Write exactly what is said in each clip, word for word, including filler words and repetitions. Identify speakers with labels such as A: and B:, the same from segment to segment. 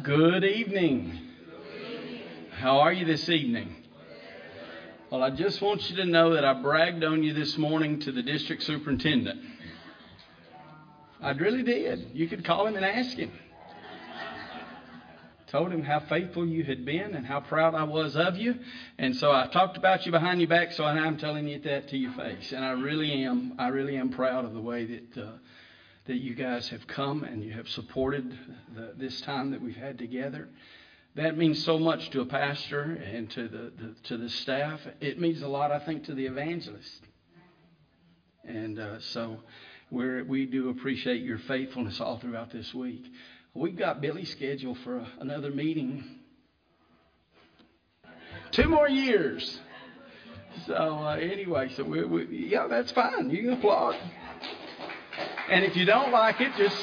A: Good evening. How are you this evening? Well, I just want you to know that I bragged on you this morning to the district superintendent. I really did. You could call him and ask him. Told him how faithful you had been and how proud I was of you. And so I talked about you behind your back, so I'm telling you that to your face. And I really am. I really am proud of the way that uh, that you guys have come and you have supported the, this time that we've had together. That means so much to a pastor and to the, the to the staff. It means a lot, I think, to the evangelist. And uh, so we're, we do appreciate your faithfulness all throughout this week. We've got Billy scheduled for a, another meeting. Two more years. So uh, anyway, so we, we yeah, that's fine. You can applaud. And if you don't like it, just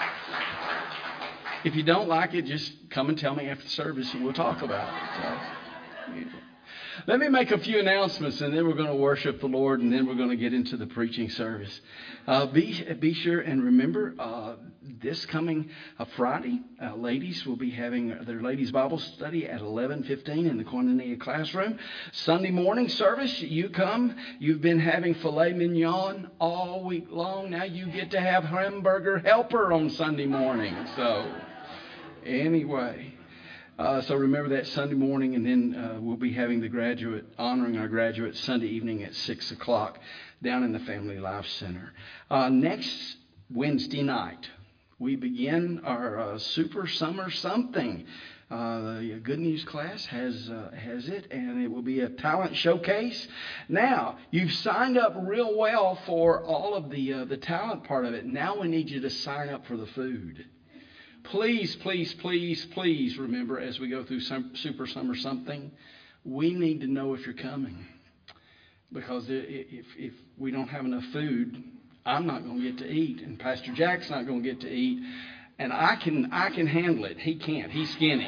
A: if you don't like it, just come and tell me after the service, and we'll talk about it. So, yeah. Let me make a few announcements, and then we're going to worship the Lord, and then we're going to get into the preaching service. Uh, be be sure and remember uh, this coming uh, Friday, uh, ladies will be having their ladies' Bible study at eleven fifteen in the Koinonia classroom. Sunday morning service, you come. You've been having filet mignon all week long. Now you get to have hamburger helper on Sunday morning. So anyway. Uh, so remember that Sunday morning, and then uh, we'll be having the graduate, honoring our graduates Sunday evening at six o'clock down in the Family Life Center. Uh, next Wednesday night, we begin our uh, Super Summer Something. Uh, the Good News class has uh, has it, and it will be a talent showcase. Now, you've signed up real well for all of the uh, the talent part of it. Now we need you to sign up for the food. Please, please, please, please remember as we go through some Super Summer Something, we need to know if you're coming. Because if if we don't have enough food, I'm not going to get to eat, and Pastor Jack's not going to get to eat, and I can I can handle it. He can't. He's skinny.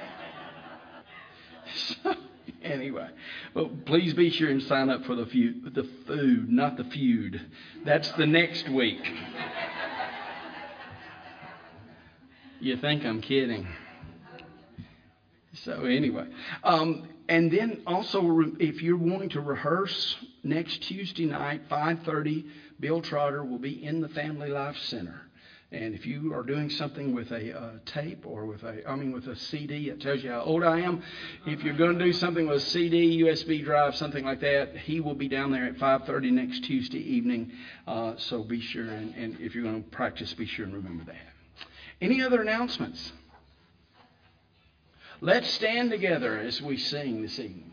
A: So, anyway, well, please be sure and sign up for the feud, the food, not the feud. That's the next week. You think I'm kidding. So anyway, um, and then also if you're wanting to rehearse next Tuesday night, five thirty, Bill Trotter will be in the Family Life Center. And if you are doing something with a uh, tape or with a, I mean with a C D, it tells you how old I am. If you're going to do something with a C D, U S B drive, something like that, he will be down there at five thirty next Tuesday evening. Uh, so be sure, and, and if you're going to practice, be sure and remember that. Any other announcements? Let's stand together as we sing this evening.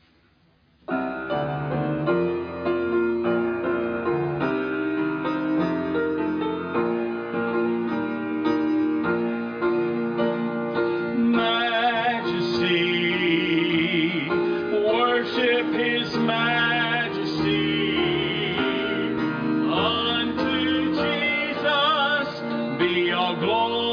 A: Majesty, worship His majesty. Unto Jesus be all glory.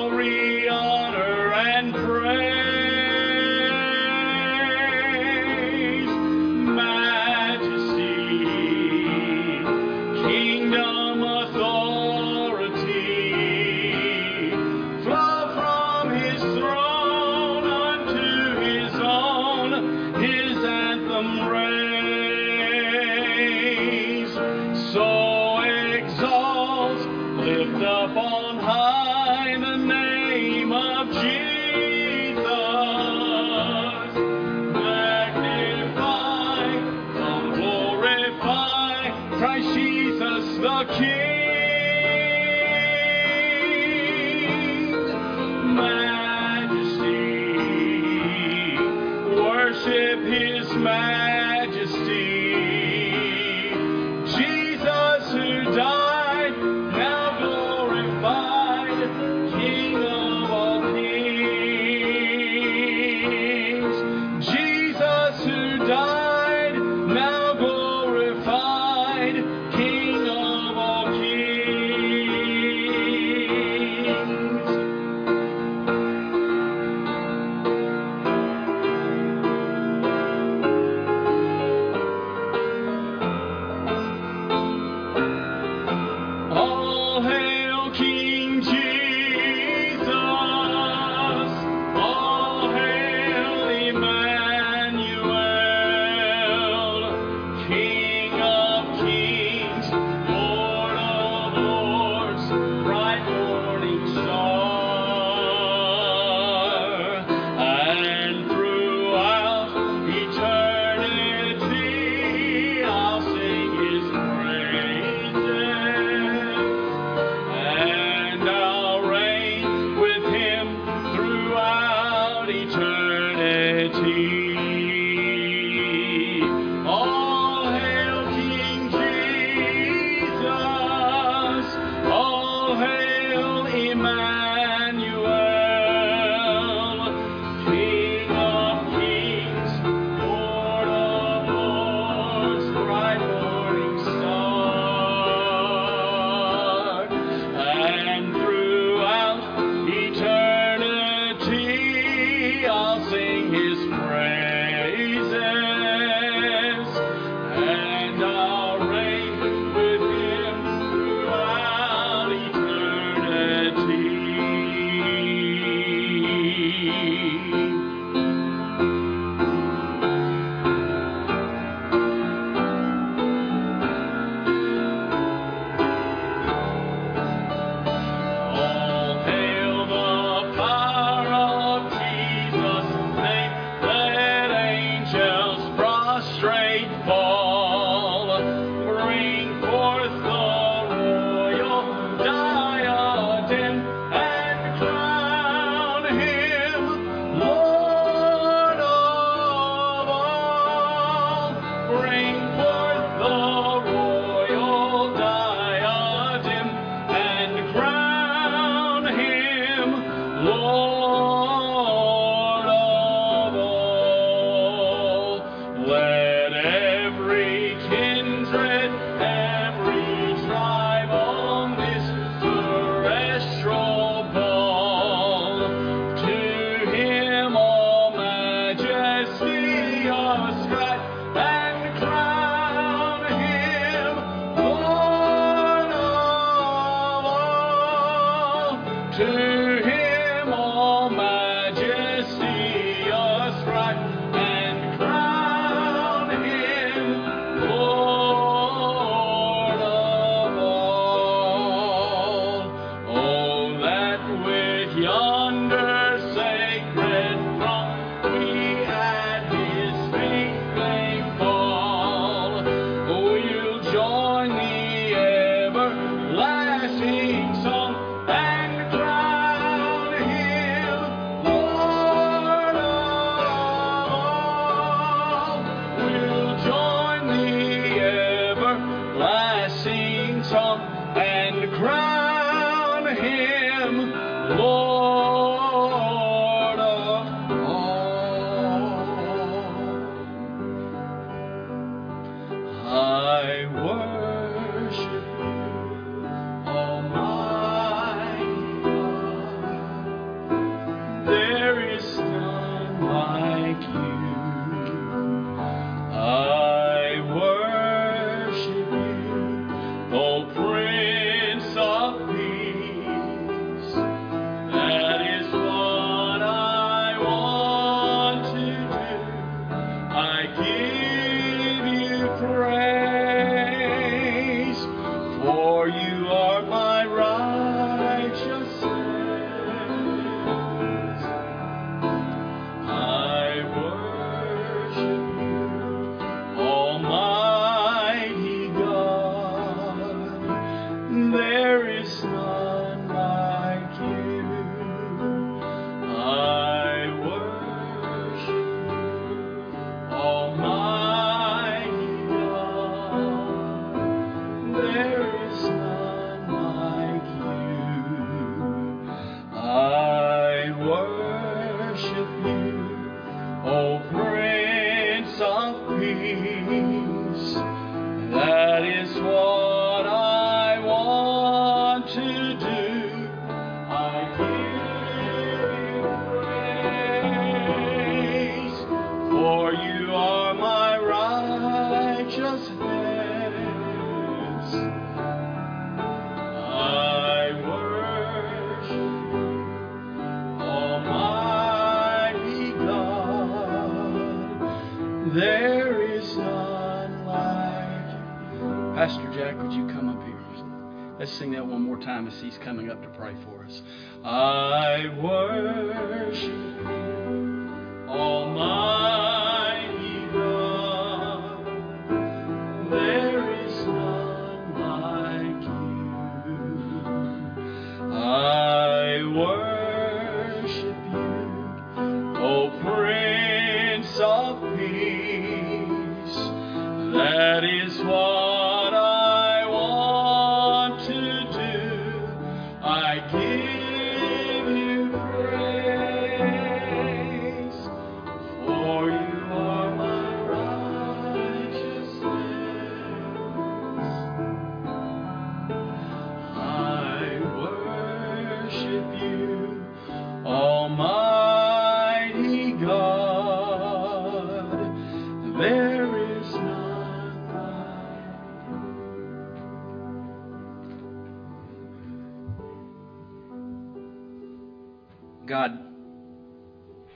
A: All hail King Jesus. All hail Emmanuel. King of kings, Lord of lords, bright morning star. And throughout eternity I'll sing His praises, and I'll reign with Him throughout eternity. All hail the power of Jesus' name. Let angels prostrate fall. Bring forth the royal diadem and crown Him Lord of all. Bring forth the royal diadem and crown Him Lord of all. Let every kindred, every tribe on this terrestrial ball, to Him all majesty ascribe and crown Him Lord of all. To Him all majesty ascribe and crown Him Lord of all. Oh, that with yonder sacred throng we at His feet may fall. Oh, you'll join the everlasting song and crown Him Lord of all. We'll join the everlasting song and crown Him Lord of all. I worship You, Almighty God. There is none like You. I worship You, O Prince of Peace. That is what I want to do. I give You praise, for You are my righteousness. I worship You, Almighty God. There is none like You. I worship You, Almighty God. There is none like You. I worship You, O Prince of Peace. That is what I want to do. I give You praise, for You are my righteousness. I worship You, Almighty God. There is none like You. Pastor Jack, would you come up here? Let's sing that one more time as he's coming up to pray for us. I worship You, Almighty God. There is none like You. I worship You, O Prince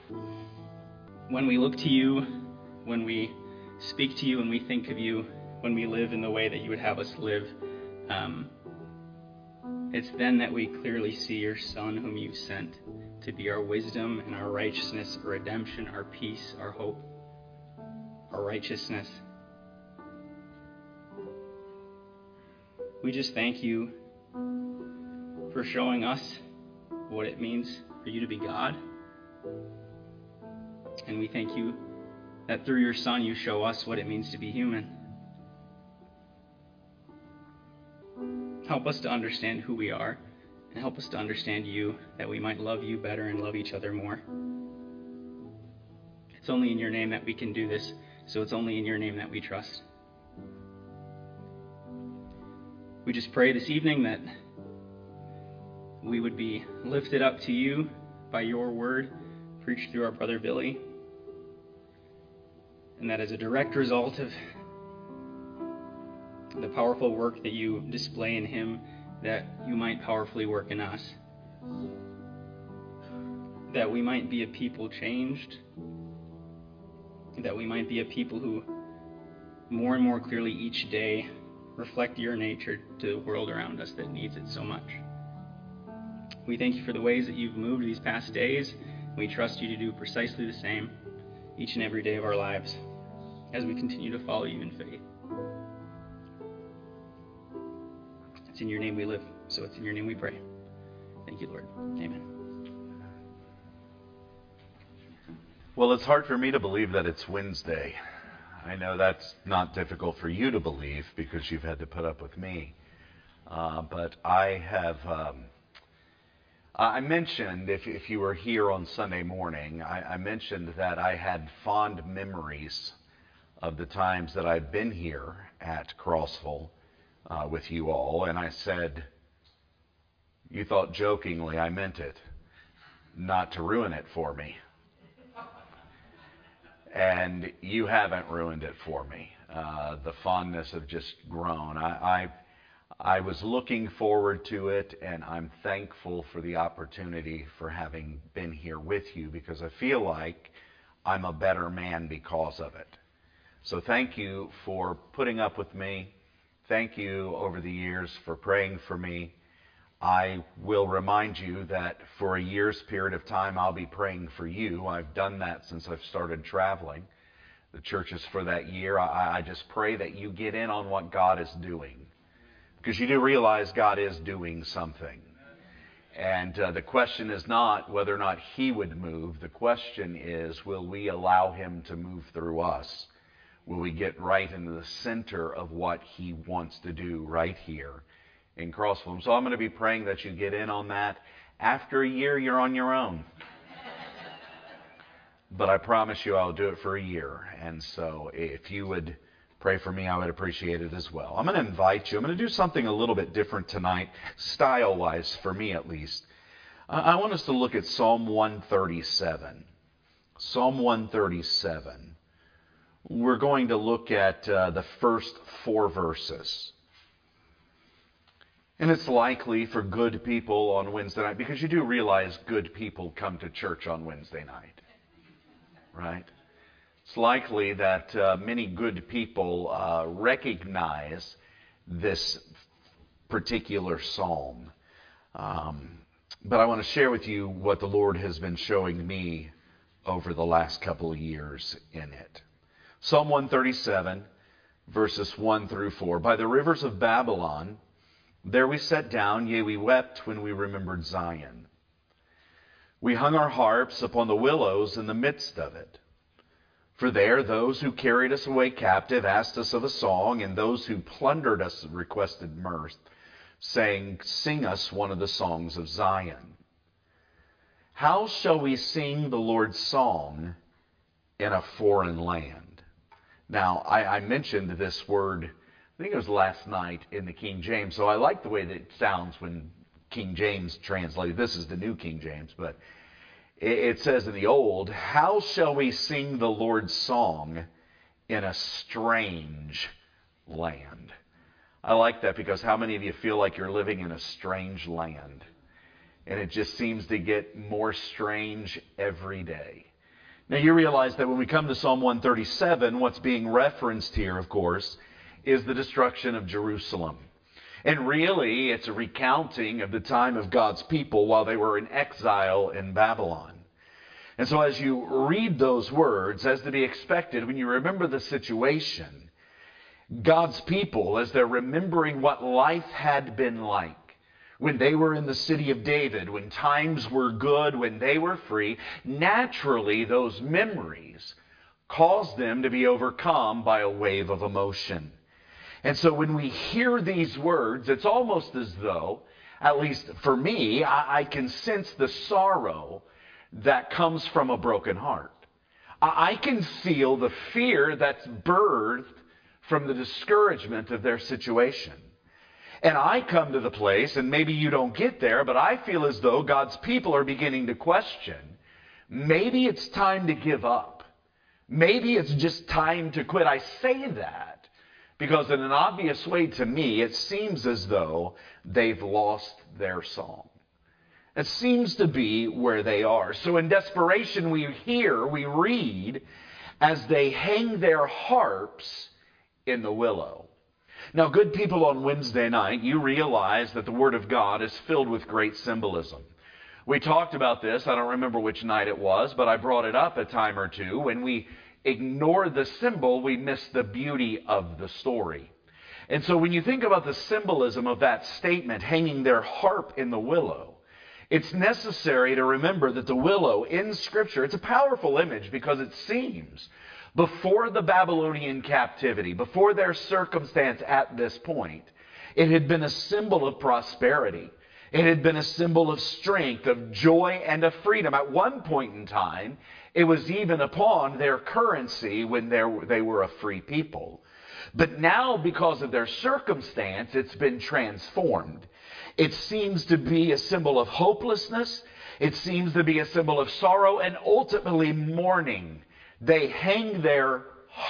B: When we look to you, when we speak to you, and we think of you, when we live in the way that you would have us live, um, it's then that we clearly see your Son whom you've sent to be our wisdom and our righteousness, our redemption, our peace, our hope, our righteousness. We just thank you for showing us what it means for you to be God. And we thank you that through your Son you show us what it means to be human. Help us to understand who we are, and help us to understand you, that we might love you better and love each other more. It's only in your name that we can do this, so it's only in your name that we trust. We just pray this evening that we would be lifted up to you by your word, preached through our brother Billy, and that as a direct result of the powerful work that you display in him, that you might powerfully work in us. That we might be a people changed. That we might be a people who more and more clearly each day reflect your nature to the world around us that needs it so much. We thank you for the ways that you've moved these past days. We trust you to do precisely the same each and every day of our lives as we continue to follow you in faith. It's in your name we live, so it's in your name we pray. Thank you, Lord. Amen.
C: Well, it's hard for me to believe that it's Wednesday. I know that's not difficult for you to believe because you've had to put up with me. Uh, but I have, um, I mentioned, if, if you were here on Sunday morning, I, I mentioned that I had fond memories of the times that I've been here at Crossville Uh, with you all, and I said, you thought jokingly I meant it, not to ruin it for me. And you haven't ruined it for me. Uh, the fondness have just grown. I, I, I was looking forward to it, and I'm thankful for the opportunity for having been here with you, because I feel like I'm a better man because of it. So thank you for putting up with me. Thank you over the years for praying for me. I will remind you that for a year's period of time, I'll be praying for you. I've done that since I've started traveling the churches for that year. I, I just pray that you get in on what God is doing, because you do realize God is doing something. And uh, the question is not whether or not he would move. The question is, will we allow him to move through us? Will we get right into the center of what he wants to do right here in Crossville? So I'm going to be praying that you get in on that. After a year, you're on your own. But I promise you I'll do it for a year. And so if you would pray for me, I would appreciate it as well. I'm going to invite you. I'm going to do something a little bit different tonight, style-wise, for me at least. I want us to look at Psalm one thirty-seven. Psalm one thirty-seven. We're going to look at uh, the first four verses. And it's likely for good people on Wednesday night, because you do realize good people come to church on Wednesday night, right? It's likely that uh, many good people uh, recognize this particular psalm. Um, but I want to share with you what the Lord has been showing me over the last couple of years in it. Psalm one thirty-seven, verses one through four. By the rivers of Babylon, there we sat down, yea, we wept when we remembered Zion. We hung our harps upon the willows in the midst of it. For there those who carried us away captive asked us of a song, and those who plundered us requested mirth, saying, sing us one of the songs of Zion. How shall we sing the Lord's song in a foreign land? Now, I, I mentioned this word, I think it was last night in the King James, so I like the way that it sounds when King James translated. This is the New King James, but it, it says in the Old, how shall we sing the Lord's song in a strange land? I like that, because how many of you feel like you're living in a strange land? And it just seems to get more strange every day. Now you realize that when we come to Psalm one thirty-seven, what's being referenced here, of course, is the destruction of Jerusalem. And really, it's a recounting of the time of God's people while they were in exile in Babylon. And so as you read those words, as to be expected, when you remember the situation, God's people, as they're remembering what life had been like, when they were in the city of David, when times were good, when they were free, naturally those memories caused them to be overcome by a wave of emotion. And so when we hear these words, it's almost as though, at least for me, I, I can sense the sorrow that comes from a broken heart. I, I can feel the fear that's birthed from the discouragement of their situation. And I come to the place, and maybe you don't get there, but I feel as though God's people are beginning to question, maybe it's time to give up. Maybe it's just time to quit. I say that because in an obvious way to me, it seems as though they've lost their song. It seems to be where they are. So in desperation, we hear, we read, as they hang their harps in the willow. Now, good people, on Wednesday night, you realize that the Word of God is filled with great symbolism. We talked about this, I don't remember which night it was, but I brought it up a time or two. When we ignore the symbol, we miss the beauty of the story. And so when you think about the symbolism of that statement, hanging their harp in the willow, it's necessary to remember that the willow in Scripture, it's a powerful image because it seems before the Babylonian captivity, before their circumstance at this point, it had been a symbol of prosperity. It had been a symbol of strength, of joy, and of freedom. At one point in time, it was even upon their currency when they were a free people. But now, because of their circumstance, it's been transformed. It seems to be a symbol of hopelessness. It seems to be a symbol of sorrow and ultimately mourning. They hang their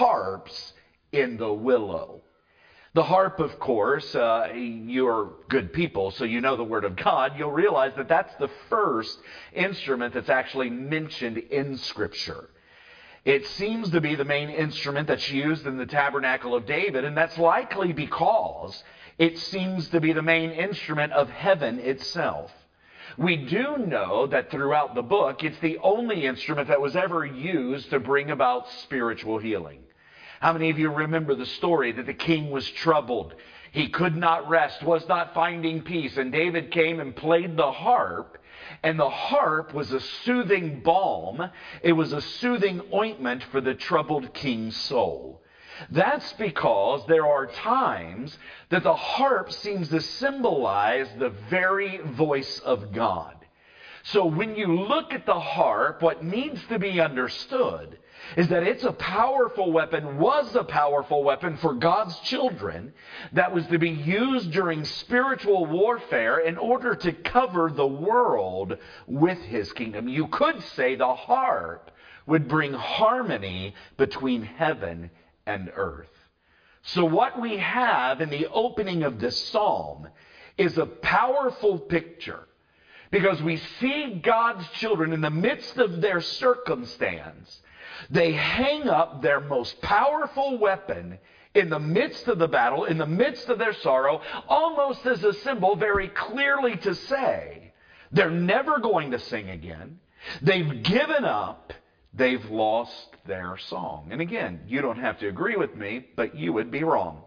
C: harps in the willow. The harp, of course, uh, you're good people, so you know the Word of God. You'll realize that that's the first instrument that's actually mentioned in Scripture. It seems to be the main instrument that's used in the tabernacle of David, and that's likely because it seems to be the main instrument of heaven itself. We do know that throughout the book, it's the only instrument that was ever used to bring about spiritual healing. How many of you remember the story that the king was troubled? He could not rest, was not finding peace, and David came and played the harp, and the harp was a soothing balm. It was a soothing ointment for the troubled king's soul. That's because there are times that the harp seems to symbolize the very voice of God. So when you look at the harp, what needs to be understood is that it's a powerful weapon, was a powerful weapon for God's children that was to be used during spiritual warfare in order to cover the world with His kingdom. You could say the harp would bring harmony between heaven and earth. So what we have in the opening of this psalm is a powerful picture, because we see God's children in the midst of their circumstance. They hang up their most powerful weapon in the midst of the battle, in the midst of their sorrow, almost as a symbol very clearly to say they're never going to sing again. They've given up. They've lost their song. And again, you don't have to agree with me, but you would be wrong.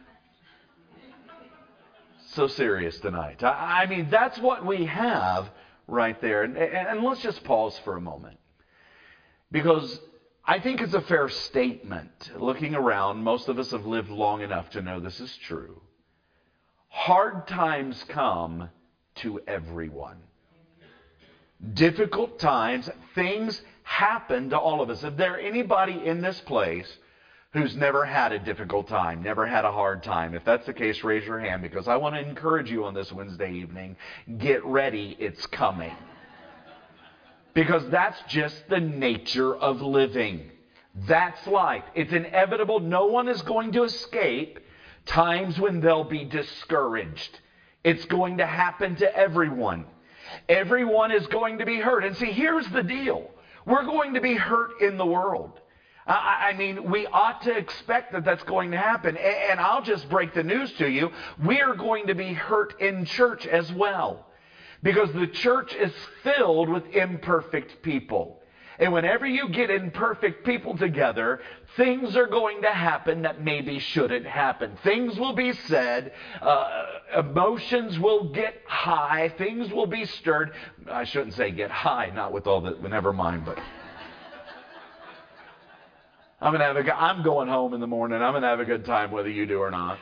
C: So serious tonight. I mean, that's what we have right there. And, and let's just pause for a moment, because I think it's a fair statement. Looking around, most of us have lived long enough to know this is true. Hard times come to everyone. Difficult times, things happen to all of us. If there anybody in this place who's never had a difficult time, never had a hard time, if that's the case, raise your hand, because I want to encourage you on this Wednesday evening. Get ready, it's coming. Because that's just the nature of living. That's life. It's inevitable. No one is going to escape times when they'll be discouraged. It's going to happen to everyone. Everyone is going to be hurt. And see, here's the deal. We're going to be hurt in the world. I mean, we ought to expect that that's going to happen. And I'll just break the news to you. We are going to be hurt in church as well. Because the church is filled with imperfect people. And whenever you get imperfect people together, things are going to happen that maybe shouldn't happen. Things will be said. Uh, emotions will get high. Things will be stirred. I shouldn't say get high, not with all the, never mind, but... I'm gonna have a, I'm going home in the morning. I'm going to have a good time whether you do or not.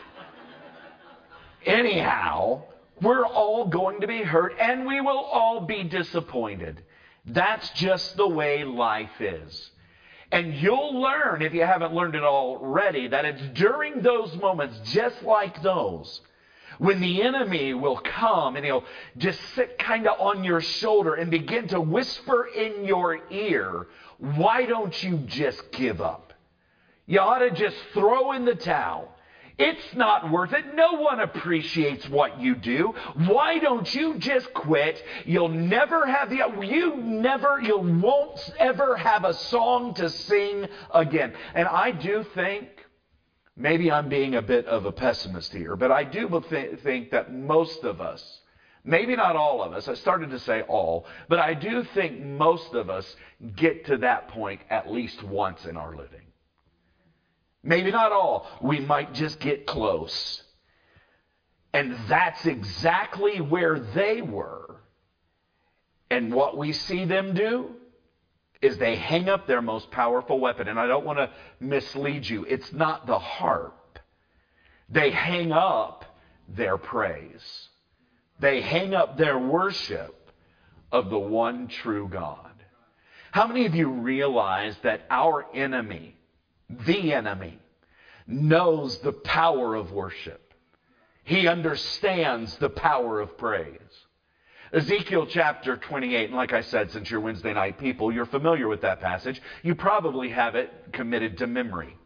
C: Anyhow, we're all going to be hurt and we will all be disappointed. That's just the way life is. And you'll learn, if you haven't learned it already, that it's during those moments, just like those, when the enemy will come and he'll just sit kind of on your shoulder and begin to whisper in your ear, why don't you just give up? You ought to just throw in the towel. It's not worth it. No one appreciates what you do. Why don't you just quit? You'll never have the, you never, you won't ever have a song to sing again. And I do think, maybe I'm being a bit of a pessimist here, but I do th- think that most of us, maybe not all of us, I started to say all, but I do think most of us get to that point at least once in our living. Maybe not all. We might just get close. And that's exactly where they were. And what we see them do is they hang up their most powerful weapon. And I don't want to mislead you. It's not the harp. They hang up their praise. They hang up their worship of the one true God. How many of you realize that our enemy, the enemy, knows the power of worship? He understands the power of praise. Ezekiel chapter twenty-eight, and like I said, since you're Wednesday night people, you're familiar with that passage. You probably have it committed to memory.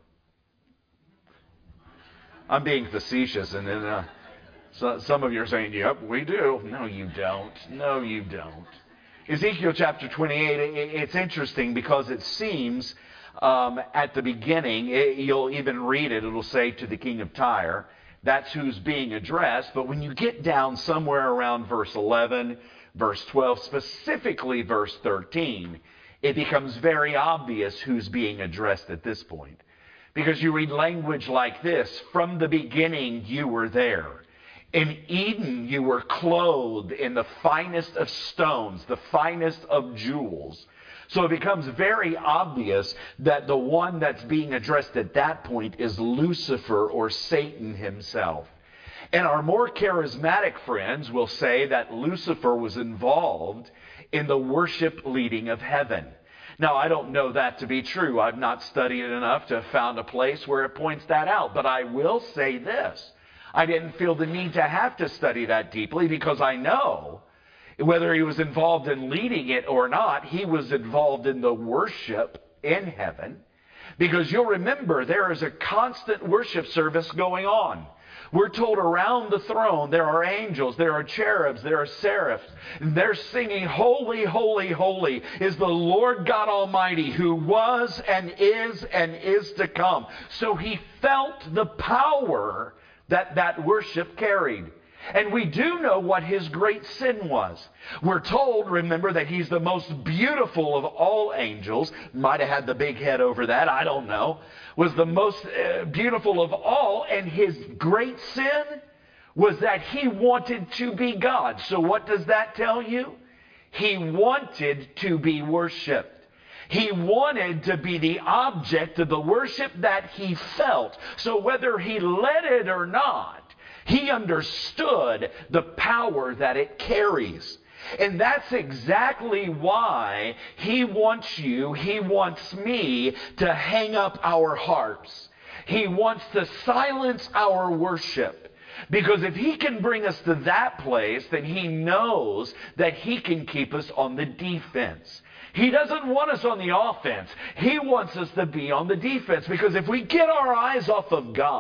C: I'm being facetious, and then uh, so, some of you are saying, yep, we do. No, you don't. No, you don't. Ezekiel chapter twenty-eight, it, it's interesting because it seems Um, at the beginning, it, you'll even read it, it'll say to the king of Tyre. That's who's being addressed. But when you get down somewhere around verse eleven, verse twelve, specifically verse thirteen, it becomes very obvious who's being addressed at this point. Because you read language like this, from the beginning you were there. In Eden you were clothed in the finest of stones, the finest of jewels. So it becomes very obvious that the one that's being addressed at that point is Lucifer, or Satan himself. And our more charismatic friends will say that Lucifer was involved in the worship leading of heaven. Now, I don't know that to be true. I've not studied it enough to have found a place where it points that out. But I will say this. I didn't feel the need to have to study that deeply because I know whether he was involved in leading it or not, he was involved in the worship in heaven. Because you'll remember, there is a constant worship service going on. We're told around the throne there are angels, there are cherubs, there are seraphs. They're singing, holy, holy, holy is the Lord God Almighty, who was and is and is to come. So he felt the power that that worship carried. And we do know what his great sin was. We're told, remember, that he's the most beautiful of all angels. Might have had the big head over that, I don't know. Was the most uh, beautiful of all, and his great sin was that he wanted to be God. So what does that tell you? He wanted to be worshipped. He wanted to be the object of the worship that he felt. So whether he let it or not, he understood the power that it carries. And that's exactly why he wants you, he wants me to hang up our harps. He wants to silence our worship. Because if he can bring us to that place, then he knows that he can keep us on the defense. He doesn't want us on the offense. He wants us to be on the defense. Because if we get our eyes off of God,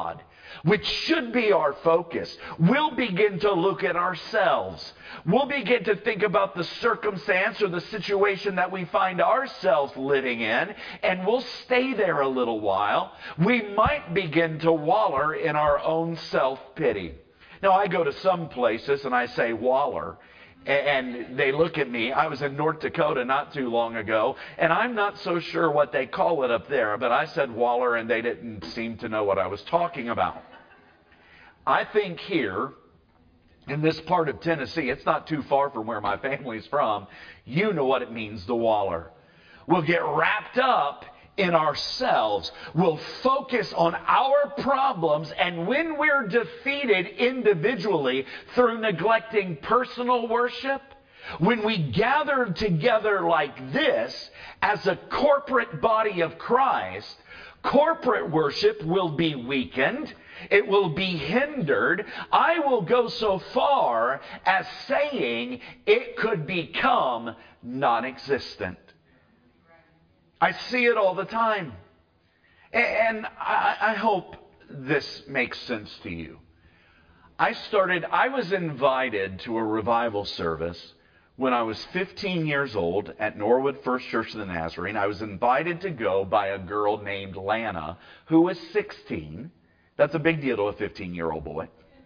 C: which should be our focus, we'll begin to look at ourselves. We'll begin to think about the circumstance or the situation that we find ourselves living in, and we'll stay there a little while. We might begin to waller in our own self-pity. Now, I go to some places and I say waller, and they look at me. I was in North Dakota not too long ago, and I'm not so sure what they call it up there, but I said waller, and they didn't seem to know what I was talking about. I think here, in this part of Tennessee, it's not too far from where my family's from, you know what it means to waller. We'll get wrapped up in ourselves. We'll focus on our problems, and when we're defeated individually through neglecting personal worship, when we gather together like this as a corporate body of Christ, corporate worship will be weakened. It will be hindered. I will go so far as saying it could become non-existent. I see it all the time. And I, I hope this makes sense to you. I started, I was invited to a revival service when I was fifteen years old at Norwood First Church of the Nazarene. I was invited to go by a girl named Lana, who was sixteen. That's a big deal to a fifteen-year-old boy.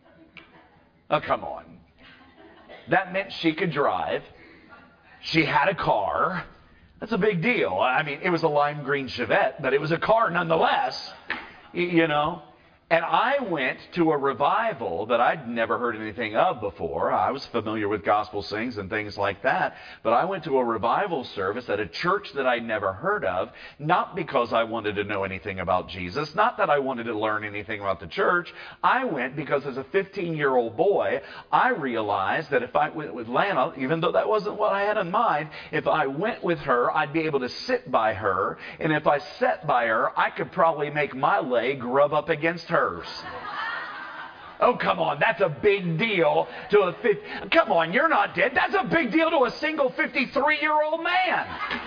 C: Oh, come on. That meant she could drive. She had a car. That's a big deal. I mean, it was a lime green Chevette, but it was a car nonetheless, you know. And I went to a revival that I'd never heard anything of before. I was familiar with gospel sings and things like that. But I went to a revival service at a church that I'd never heard of, not because I wanted to know anything about Jesus, not that I wanted to learn anything about the church. I went because as a fifteen-year-old boy, I realized that if I went with Lana, even though that wasn't what I had in mind, if I went with her, I'd be able to sit by her. And if I sat by her, I could probably make my leg rub up against her. Oh, come on. That's a big deal to a fifty. Come on, you're not dead. That's a big deal to a single fifty-three-year-old man.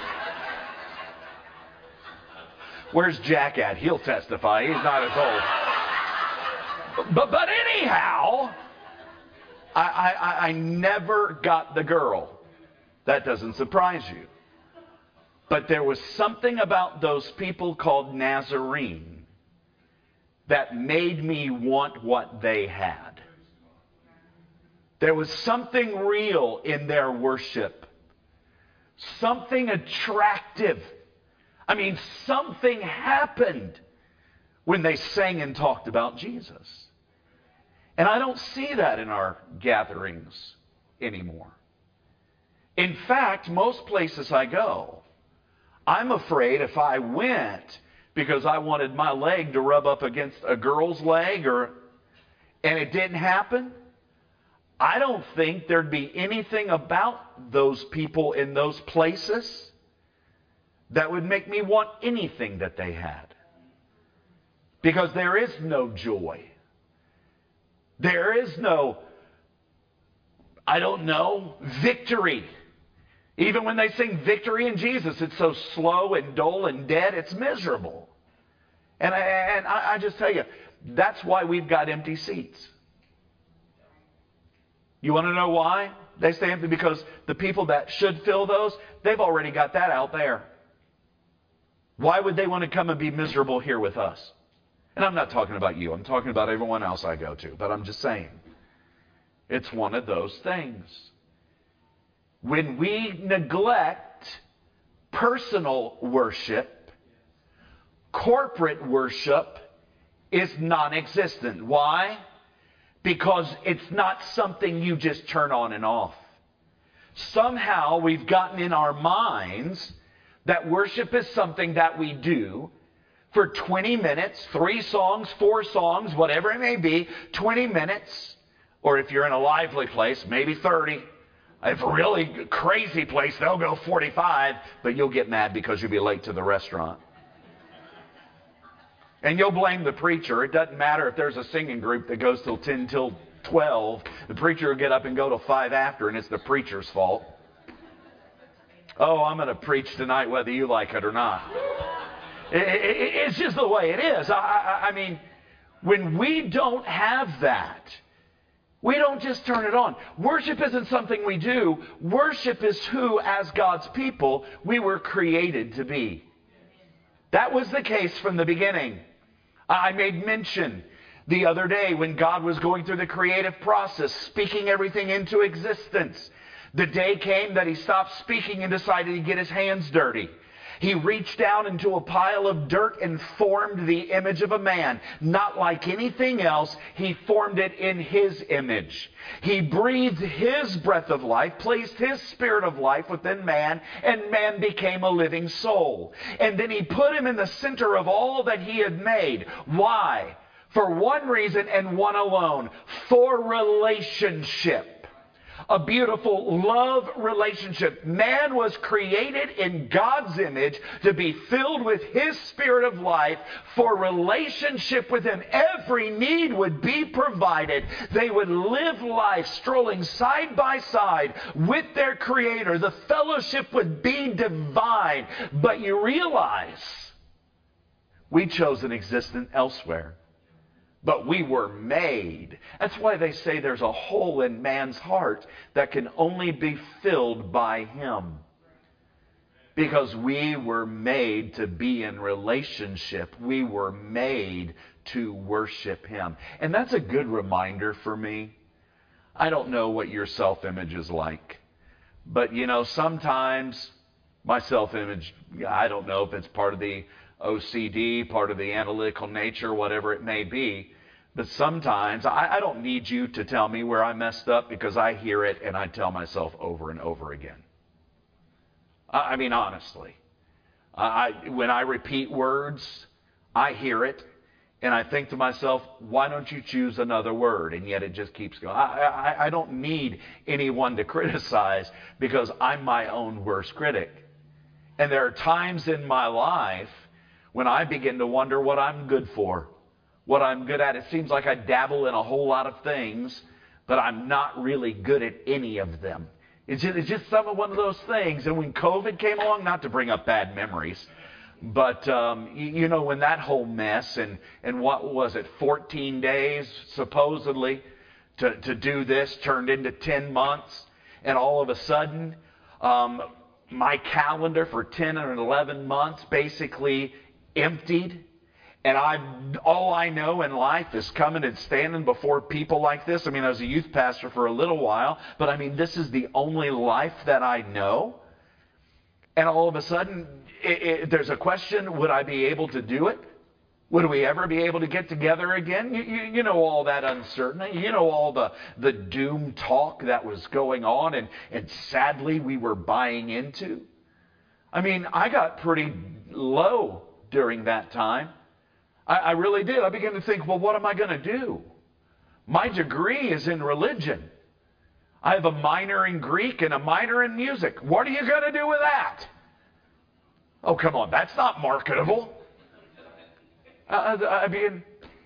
C: Where's Jack at? He'll testify. He's not as old. But, but anyhow, I, I, I never got the girl. That doesn't surprise you. But there was something about those people called Nazarene that made me want what they had. There was something real in their worship. Something attractive. I mean, something happened when they sang and talked about Jesus. And I don't see that in our gatherings anymore. In fact, most places I go, I'm afraid if I went because I wanted my leg to rub up against a girl's leg, or and it didn't happen, I don't think there'd be anything about those people in those places that would make me want anything that they had. Because there is no joy. There is no, I don't know, victory. Even when they sing victory in Jesus, it's so slow and dull and dead, it's miserable. And I, and I, I just tell you, that's why we've got empty seats. You want to know why they stay empty? Because the people that should fill those, they've already got that out there. Why would they want to come and be miserable here with us? And I'm not talking about you. I'm talking about everyone else I go to. But I'm just saying, it's one of those things. When we neglect personal worship, corporate worship is non-existent. Why? Because it's not something you just turn on and off. Somehow we've gotten in our minds that worship is something that we do for twenty minutes, three songs, four songs, whatever it may be, twenty minutes, or if you're in a lively place, maybe thirty. If a really crazy place, they'll go forty-five, but you'll get mad because you'll be late to the restaurant. And you'll blame the preacher. It doesn't matter if there's a singing group that goes till ten till twelve. The preacher will get up and go till five after, and it's the preacher's fault. Oh, I'm going to preach tonight whether you like it or not. It, it, it's just the way it is. I, I, I mean, when we don't have that, we don't just turn it on. Worship isn't something we do. Worship is who, as God's people, we were created to be. That was the case from the beginning. I made mention the other day when God was going through the creative process, speaking everything into existence. The day came that he stopped speaking and decided to get his hands dirty. He reached down into a pile of dirt and formed the image of a man. Not like anything else, he formed it in his image. He breathed his breath of life, placed his spirit of life within man, and man became a living soul. And then he put him in the center of all that he had made. Why? For one reason and one alone, for relationship. A beautiful love relationship. Man was created in God's image to be filled with His Spirit of life for relationship with Him. Every need would be provided. They would live life strolling side by side with their Creator. The fellowship would be divine. But you realize we chose an existence elsewhere. But we were made. That's why they say there's a hole in man's heart that can only be filled by Him. Because we were made to be in relationship. We were made to worship Him. And that's a good reminder for me. I don't know what your self-image is like. But, you know, sometimes my self-image, I don't know if it's part of the O C D, part of the analytical nature, whatever it may be. But sometimes I, I don't need you to tell me where I messed up, because I hear it and I tell myself over and over again. I, I mean, honestly. I, when I repeat words, I hear it and I think to myself, why don't you choose another word? And yet it just keeps going. I, I, I don't need anyone to criticize, because I'm my own worst critic. And there are times in my life when I begin to wonder what I'm good for, what I'm good at. It seems like I dabble in a whole lot of things, but I'm not really good at any of them. It's just, it's just some of one of those things. And when COVID came along, not to bring up bad memories, but um, you, you know, when that whole mess and, and what was it, fourteen days supposedly to, to do this turned into ten months. And all of a sudden, um, my calendar for ten or eleven months basically emptied. And I, all I know in life is coming and standing before people like this. I mean, I was a youth pastor for a little while, but I mean, this is the only life that I know. And all of a sudden, it, it, there's a question, would I be able to do it? Would we ever be able to get together again? You, you, you know all that uncertainty. You know all the, the doom talk that was going on and, and sadly we were buying into. I mean, I got pretty low during that time. I, I really did. I began to think, well, what am I going to do? My degree is in religion. I have a minor in Greek and a minor in music. What are you going to do with that? Oh, come on. That's not marketable. Uh, I mean,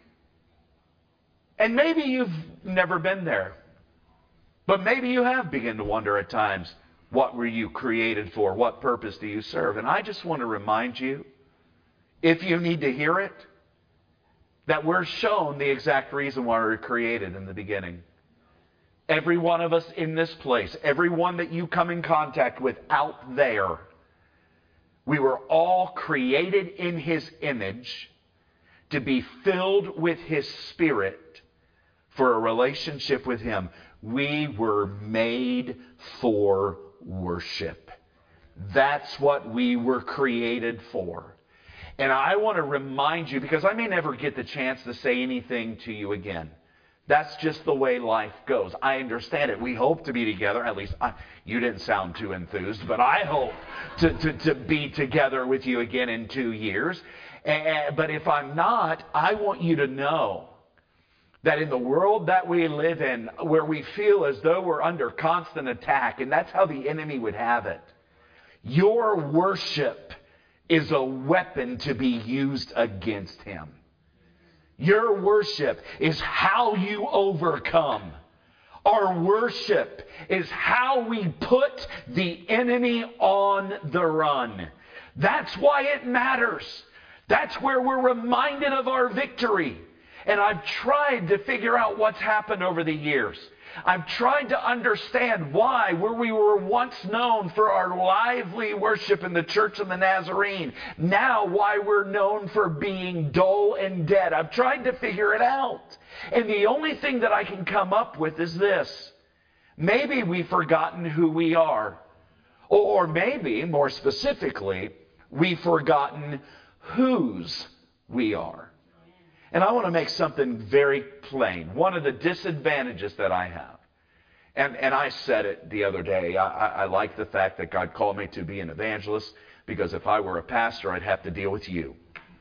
C: and maybe you've never been there. But maybe you have begun to wonder at times, what were you created for? What purpose do you serve? And I just want to remind you, if you need to hear it, that we're shown the exact reason why we were created in the beginning. Every one of us in this place, everyone that you come in contact with out there, we were all created in His image to be filled with His Spirit for a relationship with Him. We were made for worship. That's what we were created for. And I want to remind you, because I may never get the chance to say anything to you again. That's just the way life goes. I understand it. We hope to be together. At least I, you didn't sound too enthused, but I hope to, to, to be together with you again in two years. And, but if I'm not, I want you to know that in the world that we live in, where we feel as though we're under constant attack, and that's how the enemy would have it, your worship is a weapon to be used against him. Your worship is how you overcome. Our worship is how we put the enemy on the run. That's why it matters. That's where we're reminded of our victory. And I've tried to figure out what's happened over the years. I've tried to understand why, where we were once known for our lively worship in the Church of the Nazarene, now why we're known for being dull and dead. I've tried to figure it out. And the only thing that I can come up with is this. Maybe we've forgotten who we are. Or maybe, more specifically, we've forgotten whose we are. And I want to make something very plain. One of the disadvantages that I have, and, and I said it the other day, I, I, I like the fact that God called me to be an evangelist, because if I were a pastor, I'd have to deal with you.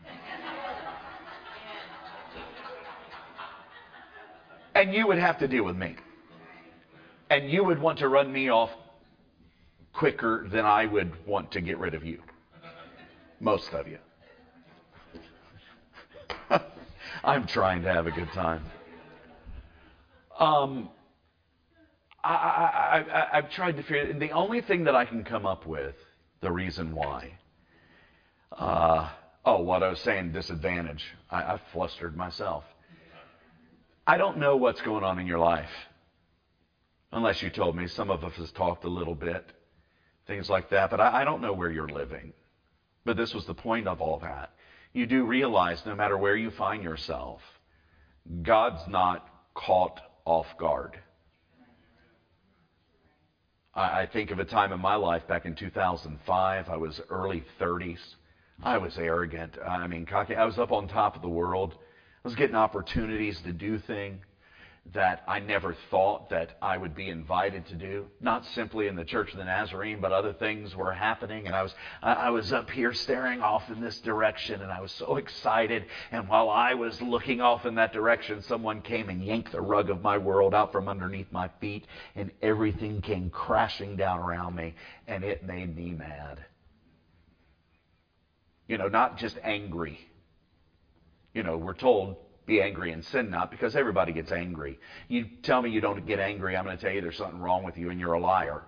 C: And you would have to deal with me. And you would want to run me off quicker than I would want to get rid of you. Most of you. I'm trying to have a good time. Um, I, I, I, I've tried to figure it, and the only thing that I can come up with, the reason why, uh, oh, what I was saying, disadvantage. I, I flustered myself. I don't know what's going on in your life, unless you told me. Some of us has talked a little bit, things like that, but I, I don't know where you're living. But this was the point of all that. You do realize no matter where you find yourself, God's not caught off guard. I, I think of a time in my life back in two thousand five. I was early thirties. I was arrogant. I mean, cocky. I was up on top of the world. I was getting opportunities to do things that I never thought that I would be invited to do. Not simply in the Church of the Nazarene, but other things were happening. And I was I was up here staring off in this direction, and I was so excited. And while I was looking off in that direction, someone came and yanked the rug of my world out from underneath my feet, and everything came crashing down around me, and it made me mad. You know, not just angry. You know, we're told, be angry and sin not, because everybody gets angry. You tell me you don't get angry, I'm going to tell you there's something wrong with you and you're a liar.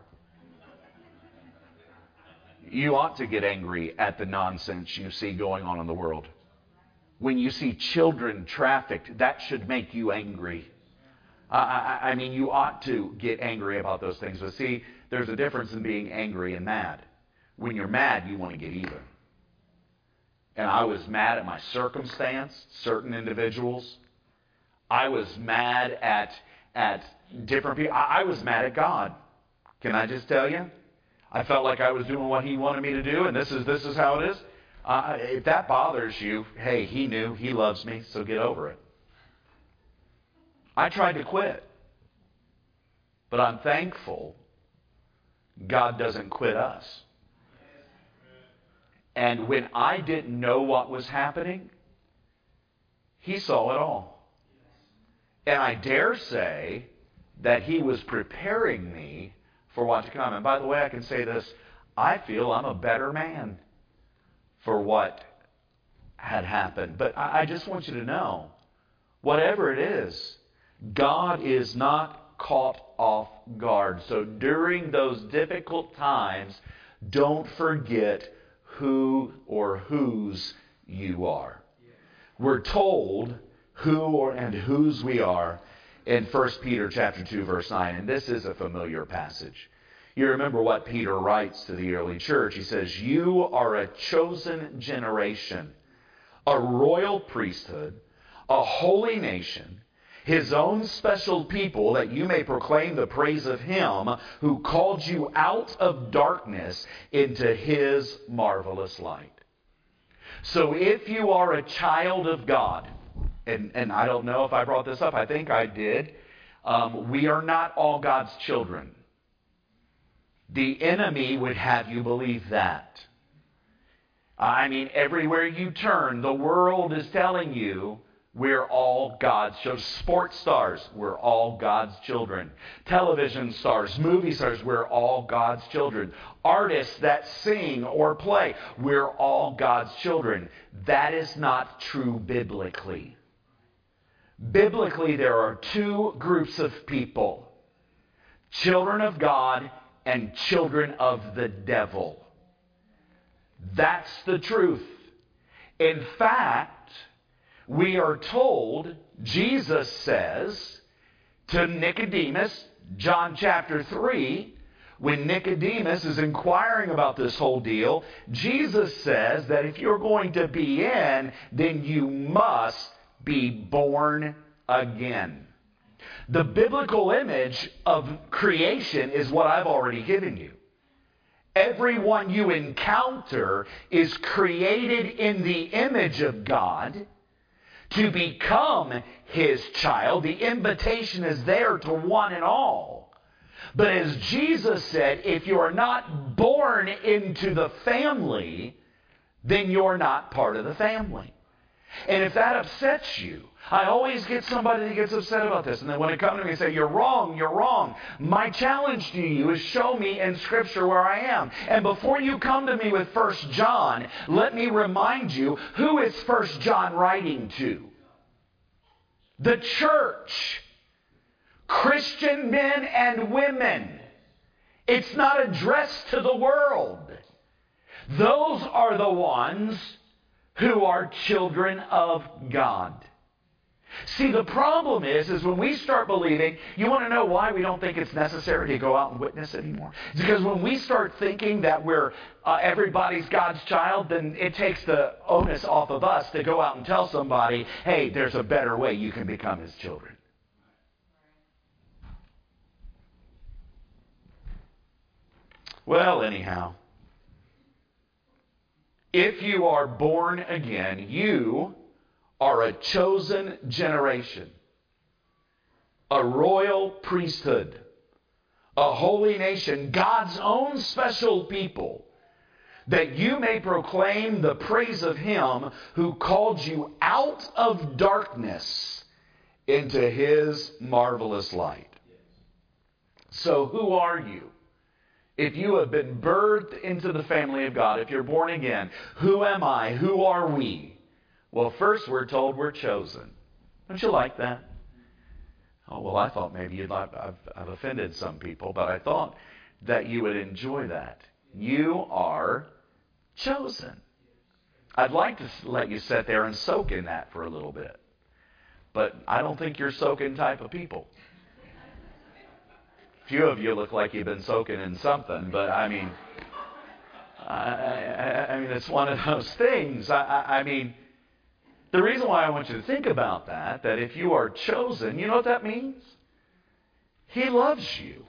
C: You ought to get angry at the nonsense you see going on in the world. When you see children trafficked, that should make you angry. I, I, I mean, you ought to get angry about those things. But see, there's a difference in being angry and mad. When you're mad, you want to get even. And I was mad at my circumstance, certain individuals. I was mad at at different people. I, I was mad at God. Can I just tell you? I felt like I was doing what He wanted me to do, and this is this is how it is. Uh, if that bothers you, hey, He knew, He loves me, so get over it. I tried to quit. But I'm thankful God doesn't quit us. And when I didn't know what was happening, He saw it all. And I dare say that He was preparing me for what to come. And by the way, I can say this, I feel I'm a better man for what had happened. But I just want you to know, whatever it is, God is not caught off guard. So during those difficult times, don't forget who or whose you are. We're told who or and whose we are in First Peter chapter two, verse nine. And this is a familiar passage. You remember what Peter writes to the early church. He says, you are a chosen generation, a royal priesthood, a holy nation, His own special people, that you may proclaim the praise of Him who called you out of darkness into His marvelous light. So if you are a child of God, and, and I don't know if I brought this up, I think I did, um, we are not all God's children. The enemy would have you believe that. I mean, everywhere you turn, the world is telling you we're all God's children. Sports stars, we're all God's children. Television stars, movie stars, we're all God's children. Artists that sing or play, we're all God's children. That is not true biblically. Biblically, there are two groups of people. Children of God and children of the devil. That's the truth. In fact, we are told, Jesus says to Nicodemus, John chapter three, when Nicodemus is inquiring about this whole deal, Jesus says that if you're going to be in, then you must be born again. The biblical image of creation is what I've already given you. Everyone you encounter is created in the image of God to become His child. The invitation is there to one and all. But as Jesus said, if you are not born into the family, then you're not part of the family. And if that upsets you, I always get somebody that gets upset about this. And then when they come to me and say, you're wrong, you're wrong. My challenge to you is show me in Scripture where I am. And before you come to me with First John, let me remind you, who is First John writing to? The church. Christian men and women. It's not addressed to the world. Those are the ones who are children of God. See, the problem is, is when we start believing, you want to know why we don't think it's necessary to go out and witness anymore? It's because when we start thinking that we're uh, everybody's God's child, then it takes the onus off of us to go out and tell somebody, hey, there's a better way you can become His children. Well, anyhow, if you are born again, you are a chosen generation, a royal priesthood, a holy nation, God's own special people, that you may proclaim the praise of Him who called you out of darkness into His marvelous light. So who are you? If you have been birthed into the family of God, if you're born again, who am I? Who are we? Well, first we're told we're chosen. Don't you like that? Oh, well, I thought maybe you'd like, I've, I've offended some people, but I thought that you would enjoy that. You are chosen. I'd like to let you sit there and soak in that for a little bit. But I don't think you're soaking type of people. Few of you look like you've been soaking in something, but I mean, I, I, I mean, it's one of those things. I, I, I mean, the reason why I want you to think about that, that if you are chosen, you know what that means? He loves you.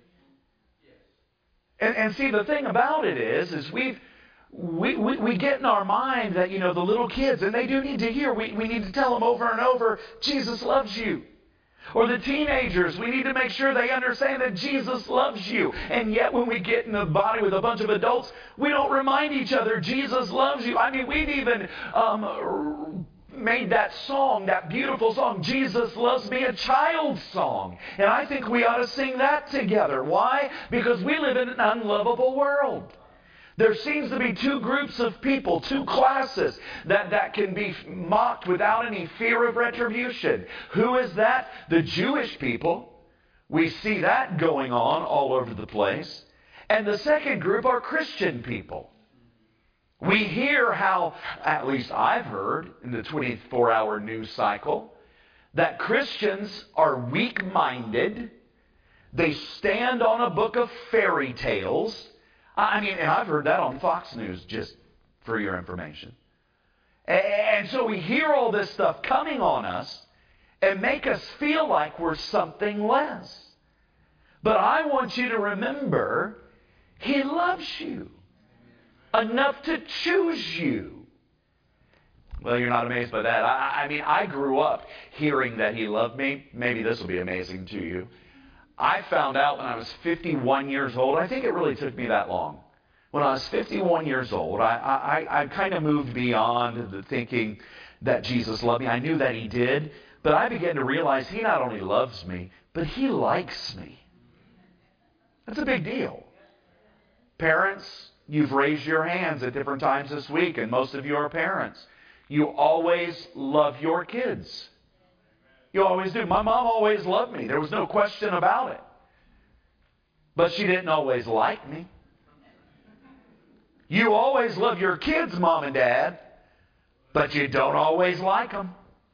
C: And, and see, the thing about it is, is we've, we, we, we get in our mind that, you know, the little kids, and they do need to hear, we, we need to tell them over and over, Jesus loves you. Or the teenagers, we need to make sure they understand that Jesus loves you. And yet when we get in the body with a bunch of adults, we don't remind each other, Jesus loves you. I mean, we've even um, made that song, that beautiful song, Jesus Loves Me, a child's song. And I think we ought to sing that together. Why? Because we live in an unlovable world. There seems to be two groups of people, two classes that, that can be mocked without any fear of retribution. Who is that? The Jewish people. We see that going on all over the place. And the second group are Christian people. We hear how, at least I've heard in the twenty-four hour news cycle, that Christians are weak-minded. They stand on a book of fairy tales. I mean, and I've heard that on Fox News, just for your information. And so we hear all this stuff coming on us and make us feel like we're something less. But I want you to remember, He loves you enough to choose you. Well, you're not amazed by that. I, I mean, I grew up hearing that He loved me. Maybe this will be amazing to you. I found out when I was fifty-one years old. I think it really took me that long. When I was fifty-one years old, I, I, I kind of moved beyond the thinking that Jesus loved me. I knew that He did, but I began to realize He not only loves me, but He likes me. That's a big deal. Parents, you've raised your hands at different times this week, and most of you are parents. You always love your kids. You always do. My mom always loved me. There was no question about it. But she didn't always like me. You always love your kids, Mom and Dad, but you don't always like them.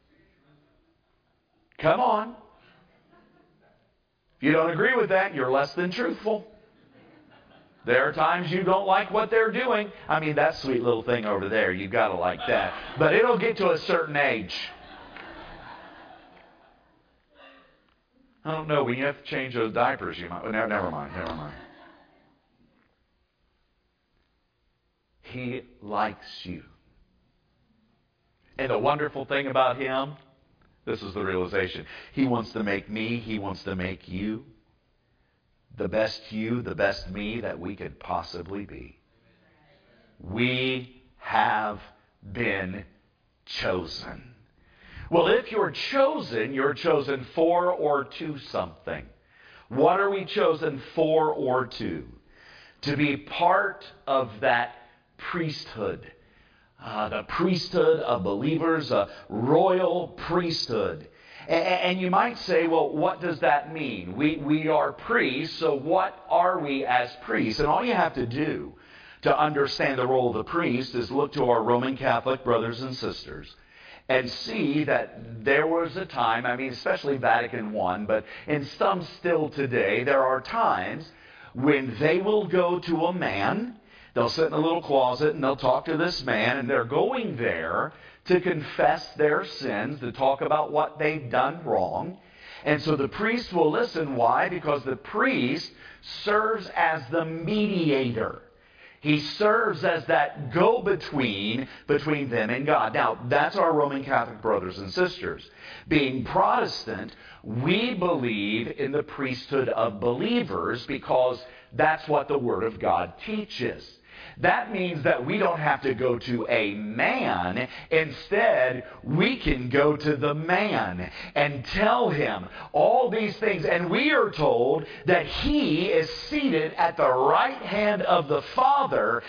C: Come on. If you don't agree with that, you're less than truthful. There are times you don't like what they're doing. I mean, that sweet little thing over there, you've got to like that. But it'll get to a certain age. I don't know. When you have to change those diapers, you might. No, never mind. Never mind. He likes you. And the wonderful thing about Him, this is the realization. He wants to make me. He wants to make you the best you, the best me that we could possibly be. We have been chosen. Well, if you're chosen, you're chosen for or to something. What are we chosen for or to? To be part of that priesthood. Uh, the priesthood of believers, a royal priesthood. And, and you might say, well, what does that mean? We, we are priests, so what are we as priests? And all you have to do to understand the role of the priest is look to our Roman Catholic brothers and sisters and see that there was a time, I mean, especially Vatican I, but in some still today, there are times when they will go to a man. They'll sit in a little closet and they'll talk to this man, and they're going there to confess their sins, to talk about what they've done wrong. And so the priest will listen. Why? Because the priest serves as the mediator. He serves as that go-between between them and God. Now, that's our Roman Catholic brothers and sisters. Being Protestant, we believe in the priesthood of believers because that's what the Word of God teaches. That means that we don't have to go to a man. Instead, we can go to the man and tell him all these things. And we are told that he is seated at the right hand of the Father,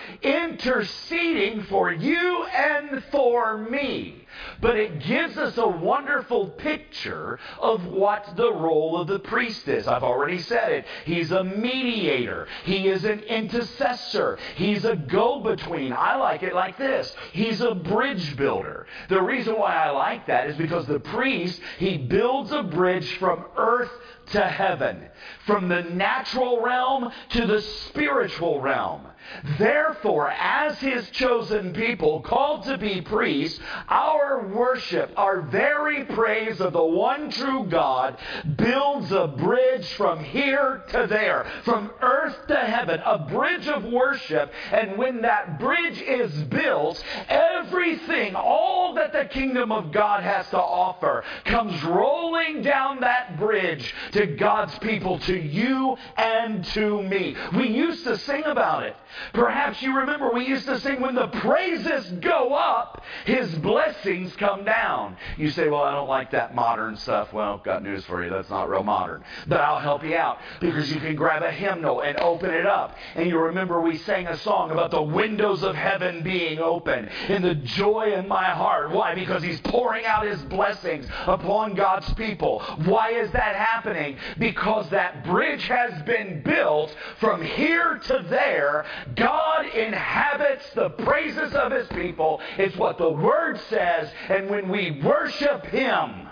C: interceding for you and for me. But it gives us a wonderful picture of what the role of the priest is. I've already said it. He's a mediator. He is an intercessor. He's a go-between. I like it like this. He's a bridge builder. The reason why I like that is because the priest, he builds a bridge from earth to heaven, from the natural realm to the spiritual realm. Therefore, as His chosen people, called to be priests, our worship, our very praise of the one true God, builds a bridge from here to there, from earth to heaven, a bridge of worship. And when that bridge is built, everything, all that the kingdom of God has to offer, comes rolling down that bridge to God's people, to you and to me. We used to sing about it. Perhaps you remember we used to sing, when the praises go up, His blessings come down. You say, well, I don't like that modern stuff. Well, got news for you. That's not real modern. But I'll help you out, because you can grab a hymnal and open it up. And you remember we sang a song about the windows of heaven being open and the joy in my heart. Why? Because He's pouring out His blessings upon God's people. Why is that happening? Because that bridge has been built from here to there. God inhabits the praises of His people. It's what the Word says. And when we worship Him,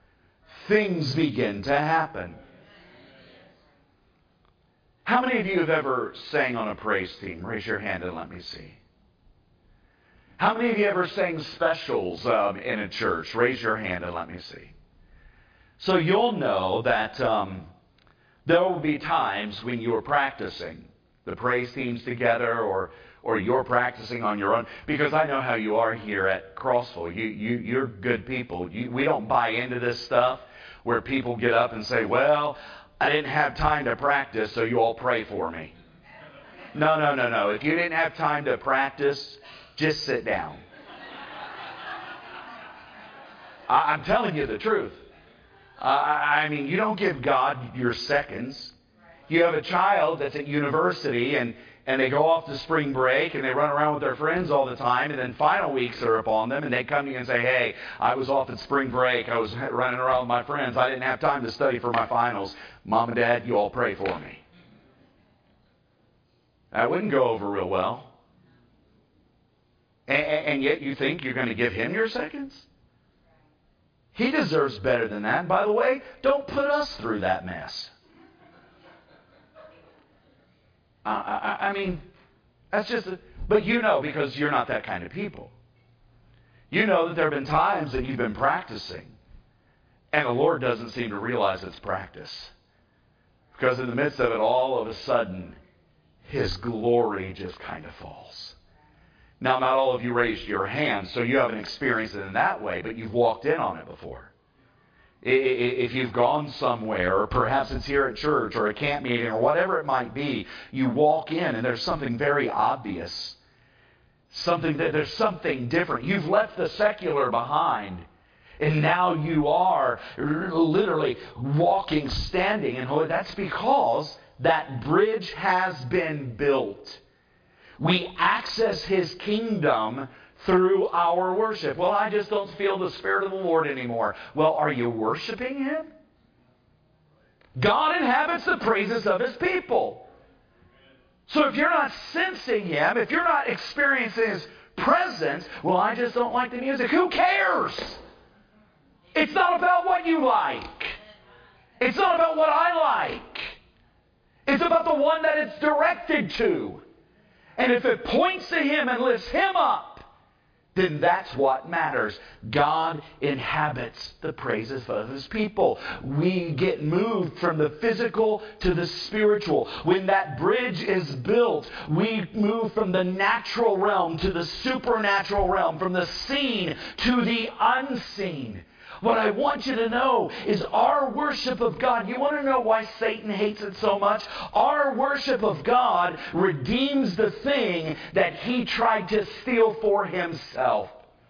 C: things begin to happen. How many of you have ever sang on a praise team? Raise your hand and let me see. How many of you ever sang specials um, in a church? Raise your hand and let me see. So you'll know that um, there will be times when you are practicing the praise teams together, or or you're practicing on your own. Because I know how you are here at Crossville. You, you, you're good people. You, we don't buy into this stuff where people get up and say, well, I didn't have time to practice, so you all pray for me. No, no, no, no. If you didn't have time to practice, just sit down. I, I'm telling you the truth. Uh, I mean, you don't give God your seconds. You have a child that's at university, and, and they go off to spring break, and they run around with their friends all the time, and then final weeks are upon them, and they come to you and say, hey, I was off at spring break. I was running around with my friends. I didn't have time to study for my finals. Mom and Dad, you all pray for me. That wouldn't go over real well. And, and yet you think you're going to give Him your seconds? He deserves better than that. And by the way, don't put us through that mess. I, I, I mean, that's just, a, but you know, because you're not that kind of people. You know that there have been times that you've been practicing, and the Lord doesn't seem to realize it's practice. Because in the midst of it, all of a sudden, His glory just kind of falls. Now, not all of you raised your hands, so you haven't experienced it in that way, but you've walked in on it before. If you've gone somewhere, or perhaps it's here at church, or a camp meeting, or whatever it might be, you walk in and there's something very obvious. Something that there's something different. You've left the secular behind. And now you are literally walking, standing in holy. That's because that bridge has been built. We access His kingdom through our worship. Well, I just don't feel the Spirit of the Lord anymore. Well, are you worshiping Him? God inhabits the praises of His people. So if you're not sensing Him, if you're not experiencing His presence, well, I just don't like the music. Who cares? It's not about what you like. It's not about what I like. It's about the one that it's directed to. And if it points to Him and lifts Him up, then that's what matters. God inhabits the praises of His people. We get moved from the physical to the spiritual. When that bridge is built, we move from the natural realm to the supernatural realm, from the seen to the unseen. What I want you to know is our worship of God. You want to know why Satan hates it so much? Our worship of God redeems the thing that he tried to steal for himself.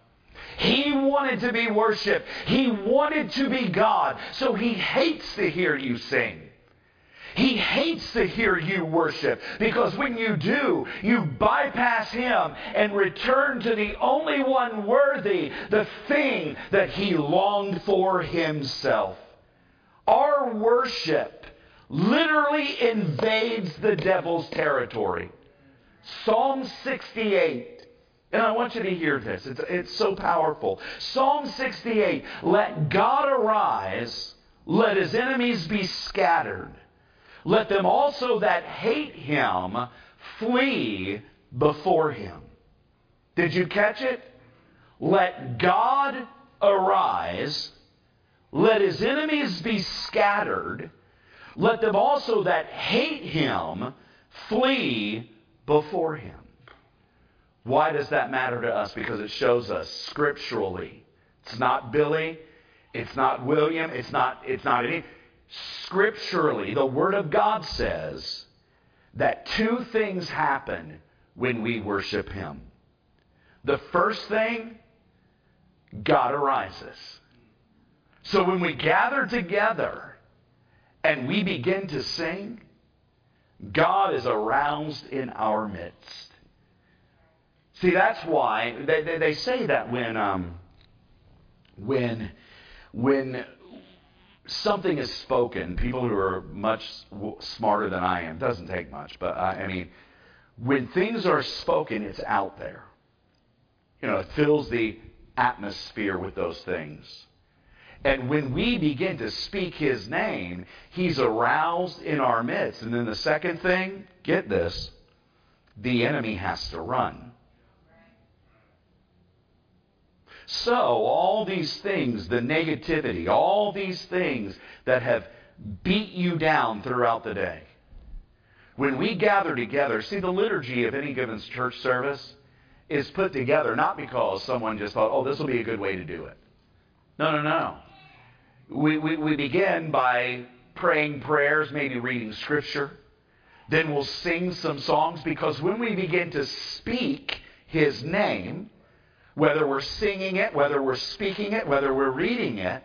C: He wanted to be worshiped. He wanted to be God. So he hates to hear you sing. He hates to hear you worship, because when you do, you bypass Him and return to the only one worthy, the thing that He longed for Himself. Our worship literally invades the devil's territory. Psalm sixty-eight. And I want you to hear this. It's, it's so powerful. Psalm sixty-eight. Let God arise. Let His enemies be scattered. Let them also that hate Him flee before Him. Did you catch it? Let God arise. Let His enemies be scattered. Let them also that hate Him flee before Him. Why does that matter to us? Because it shows us scripturally. It's not Billy. It's not William. It's not, it's not any. Scripturally, the Word of God says that two things happen when we worship Him. The first thing, God arises. So when we gather together and we begin to sing, God is aroused in our midst. See, that's why they, they, they say that when um, when when something is spoken, people who are much smarter than I am, doesn't take much, but I, I mean, when things are spoken, it's out there. You know, it fills the atmosphere with those things. And when we begin to speak His name, He's aroused in our midst. And then the second thing, get this, the enemy has to run. So, all these things, the negativity, all these things that have beat you down throughout the day, when we gather together, see, the liturgy of any given church service is put together not because someone just thought, oh, this will be a good way to do it. No, no, no. We, we, we begin by praying prayers, maybe reading Scripture. Then we'll sing some songs, because when we begin to speak His name, whether we're singing it, whether we're speaking it, whether we're reading it,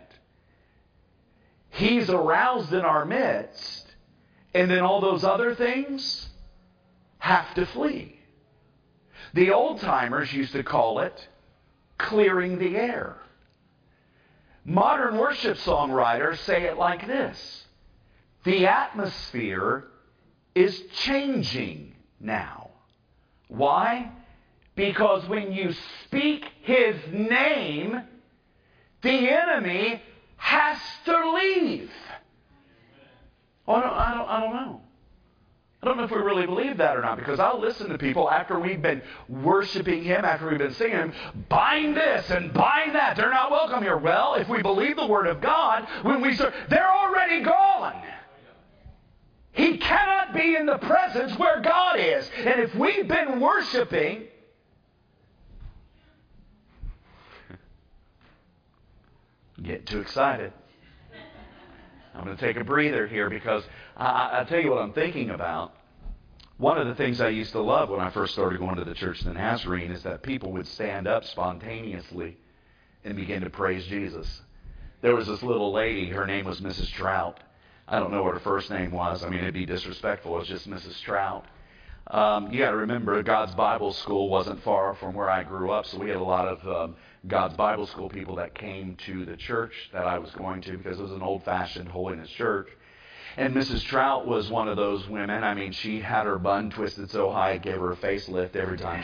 C: He's aroused in our midst. And then all those other things have to flee. The old-timers used to call it clearing the air. Modern worship songwriters say it like this: the atmosphere is changing now. Why? Because when you speak His name, the enemy has to leave. Oh, I don't, I don't, I don't know. I don't know if we really believe that or not, because I'll listen to people after we've been worshiping Him, after we've been singing Him, bind this and bind that. They're not welcome here. Well, if we believe the Word of God, when we serve, they're already gone. He cannot be in the presence where God is. And if we've been worshiping, get too excited. I'm going to take a breather here because I, I'll tell you what I'm thinking about. One of the things I used to love when I first started going to the church in the Nazarene is that people would stand up spontaneously and begin to praise Jesus. There was this little lady, her name was Missus Trout. I don't know what her first name was. I mean, it'd be disrespectful. It was just Missus Trout. Um, you got to remember, God's Bible School wasn't far from where I grew up, so we had a lot of um, God's Bible School people that came to the church that I was going to because it was an old-fashioned holiness church. And Missus Trout was one of those women. I mean, she had her bun twisted so high it gave her a facelift every time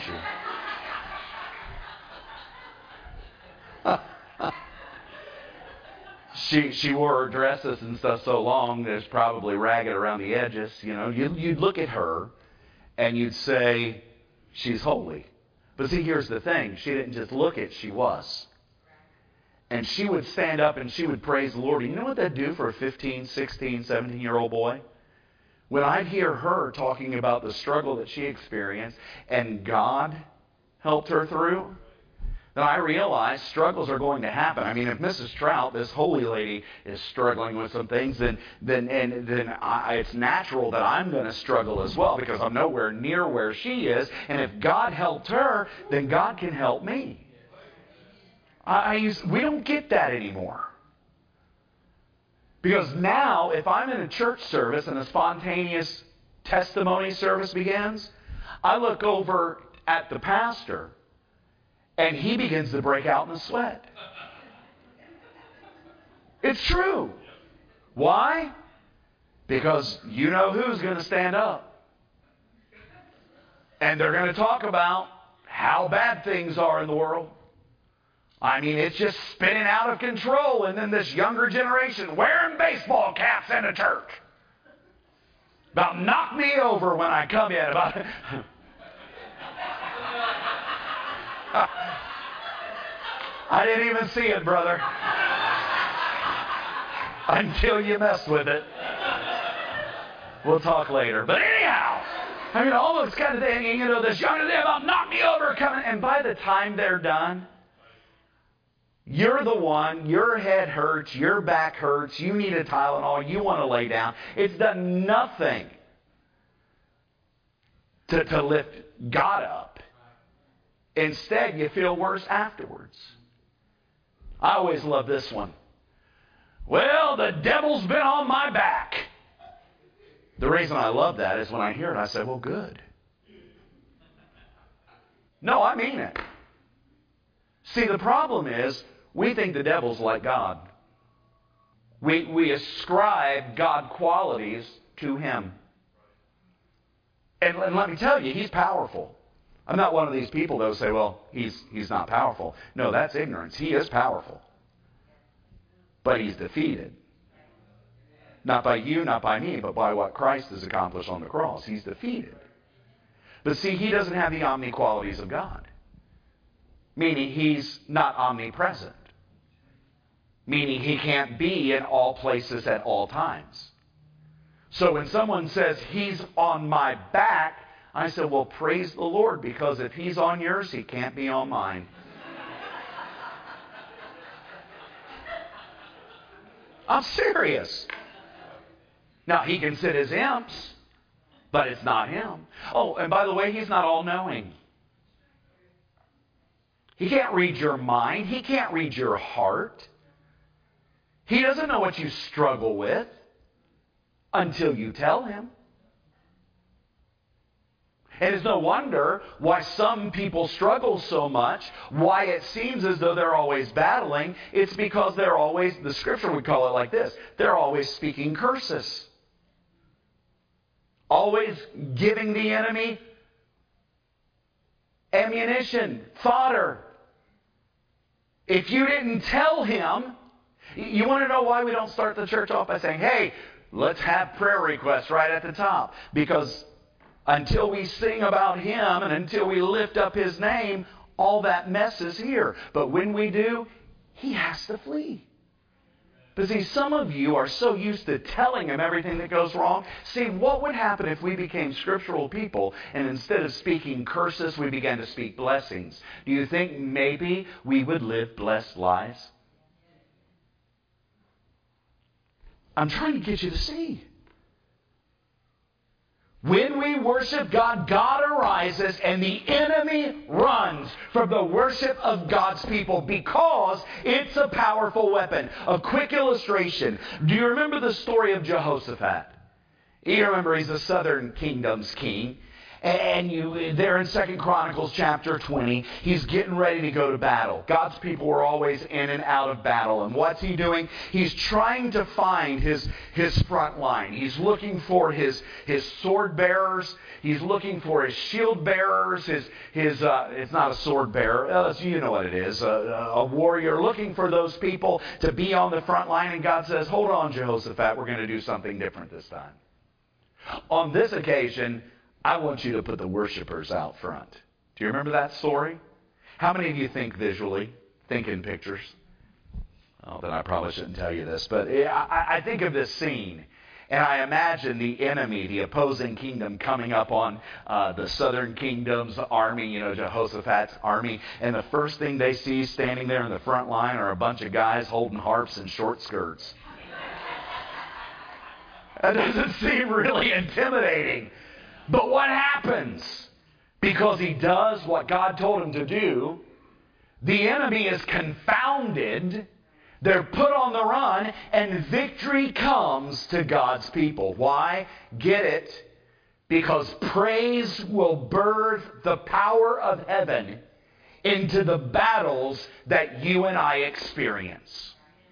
C: she... she she wore her dresses and stuff so long there's probably ragged around the edges. You know, you, you'd look at her and you'd say, she's holy. But see, here's the thing. She didn't just look it, she was. And she would stand up and she would praise the Lord. You know what that'd do for a fifteen, sixteen, seventeen-year-old boy? When I'd hear her talking about the struggle that she experienced and God helped her through, then I realized struggles are going to happen. I mean, if Missus Trout, this holy lady, is struggling with some things, then then and then I, it's natural that I'm going to struggle as well because I'm nowhere near where she is. And if God helped her, then God can help me. I, I use, we don't get that anymore. Because now, if I'm in a church service and a spontaneous testimony service begins, I look over at the pastor and he begins to break out in a sweat. It's true. Why? Because you know who's going to stand up. And they're going to talk about how bad things are in the world. I mean, it's just spinning out of control. And then this younger generation wearing baseball caps in a church. About knock me over when I come in. About I didn't even see it, brother. Until you mess with it. We'll talk later. But anyhow, I mean, all those kind of things, you know, this young thing about knock me over coming. And by the time they're done, you're the one, your head hurts, your back hurts, you need a Tylenol, you want to lay down. It's done nothing to, to lift God up. Instead, you feel worse afterwards. I always love this one. Well, the devil's been on my back. The reason I love that is when I hear it, I say, well, good. No, I mean it. See, the problem is, we think the devil's like God. We, we ascribe God qualities to him. And, and let me tell you, he's powerful. I'm not one of these people that will say, well, he's, he's not powerful. No, that's ignorance. He is powerful. But he's defeated. Not by you, not by me, but by what Christ has accomplished on the cross. He's defeated. But see, he doesn't have the omni-qualities of God. Meaning he's not omnipresent. Meaning he can't be in all places at all times. So when someone says, he's on my back, I said, well, praise the Lord, because if he's on yours, he can't be on mine. I'm serious. Now, he can sit as imps, but it's not him. Oh, and by the way, he's not all-knowing. He can't read your mind. He can't read your heart. He doesn't know what you struggle with until you tell him. And it's no wonder why some people struggle so much, why it seems as though they're always battling. It's because they're always, the scripture would call it like this, they're always speaking curses. Always giving the enemy ammunition, fodder. If you didn't tell him, you want to know why we don't start the church off by saying, hey, let's have prayer requests right at the top. Because until we sing about him and until we lift up his name, all that mess is here. But when we do, he has to flee. But see, some of you are so used to telling him everything that goes wrong. See, what would happen if we became scriptural people and instead of speaking curses, we began to speak blessings? Do you think maybe we would live blessed lives? I'm trying to get you to see. When we worship God, God arises and the enemy runs from the worship of God's people because it's a powerful weapon. A quick illustration. Do you remember the story of Jehoshaphat? You remember he's the southern kingdom's king. And you, there in Second Chronicles chapter twenty, he's getting ready to go to battle. God's people were always in and out of battle. And what's he doing? He's trying to find his, his front line. He's looking for his, his sword bearers. He's looking for his shield bearers. His, his uh, it's not a sword bearer. Uh, you know what it is. A, a warrior looking for those people to be on the front line. And God says, hold on, Jehoshaphat. We're going to do something different this time. On this occasion, I want you to put the worshipers out front. Do you remember that story? How many of you think visually, think in pictures? Oh, then I probably shouldn't tell you this, but I, I think of this scene, and I imagine the enemy, the opposing kingdom, coming up on uh, the southern kingdom's army, you know, Jehoshaphat's army, and the first thing they see standing there in the front line are a bunch of guys holding harps and short skirts. That doesn't seem really intimidating. But what happens? Because he does what God told him to do, the enemy is confounded, they're put on the run, and victory comes to God's people. Why? Get it? Because praise will birth the power of heaven into the battles that you and I experience.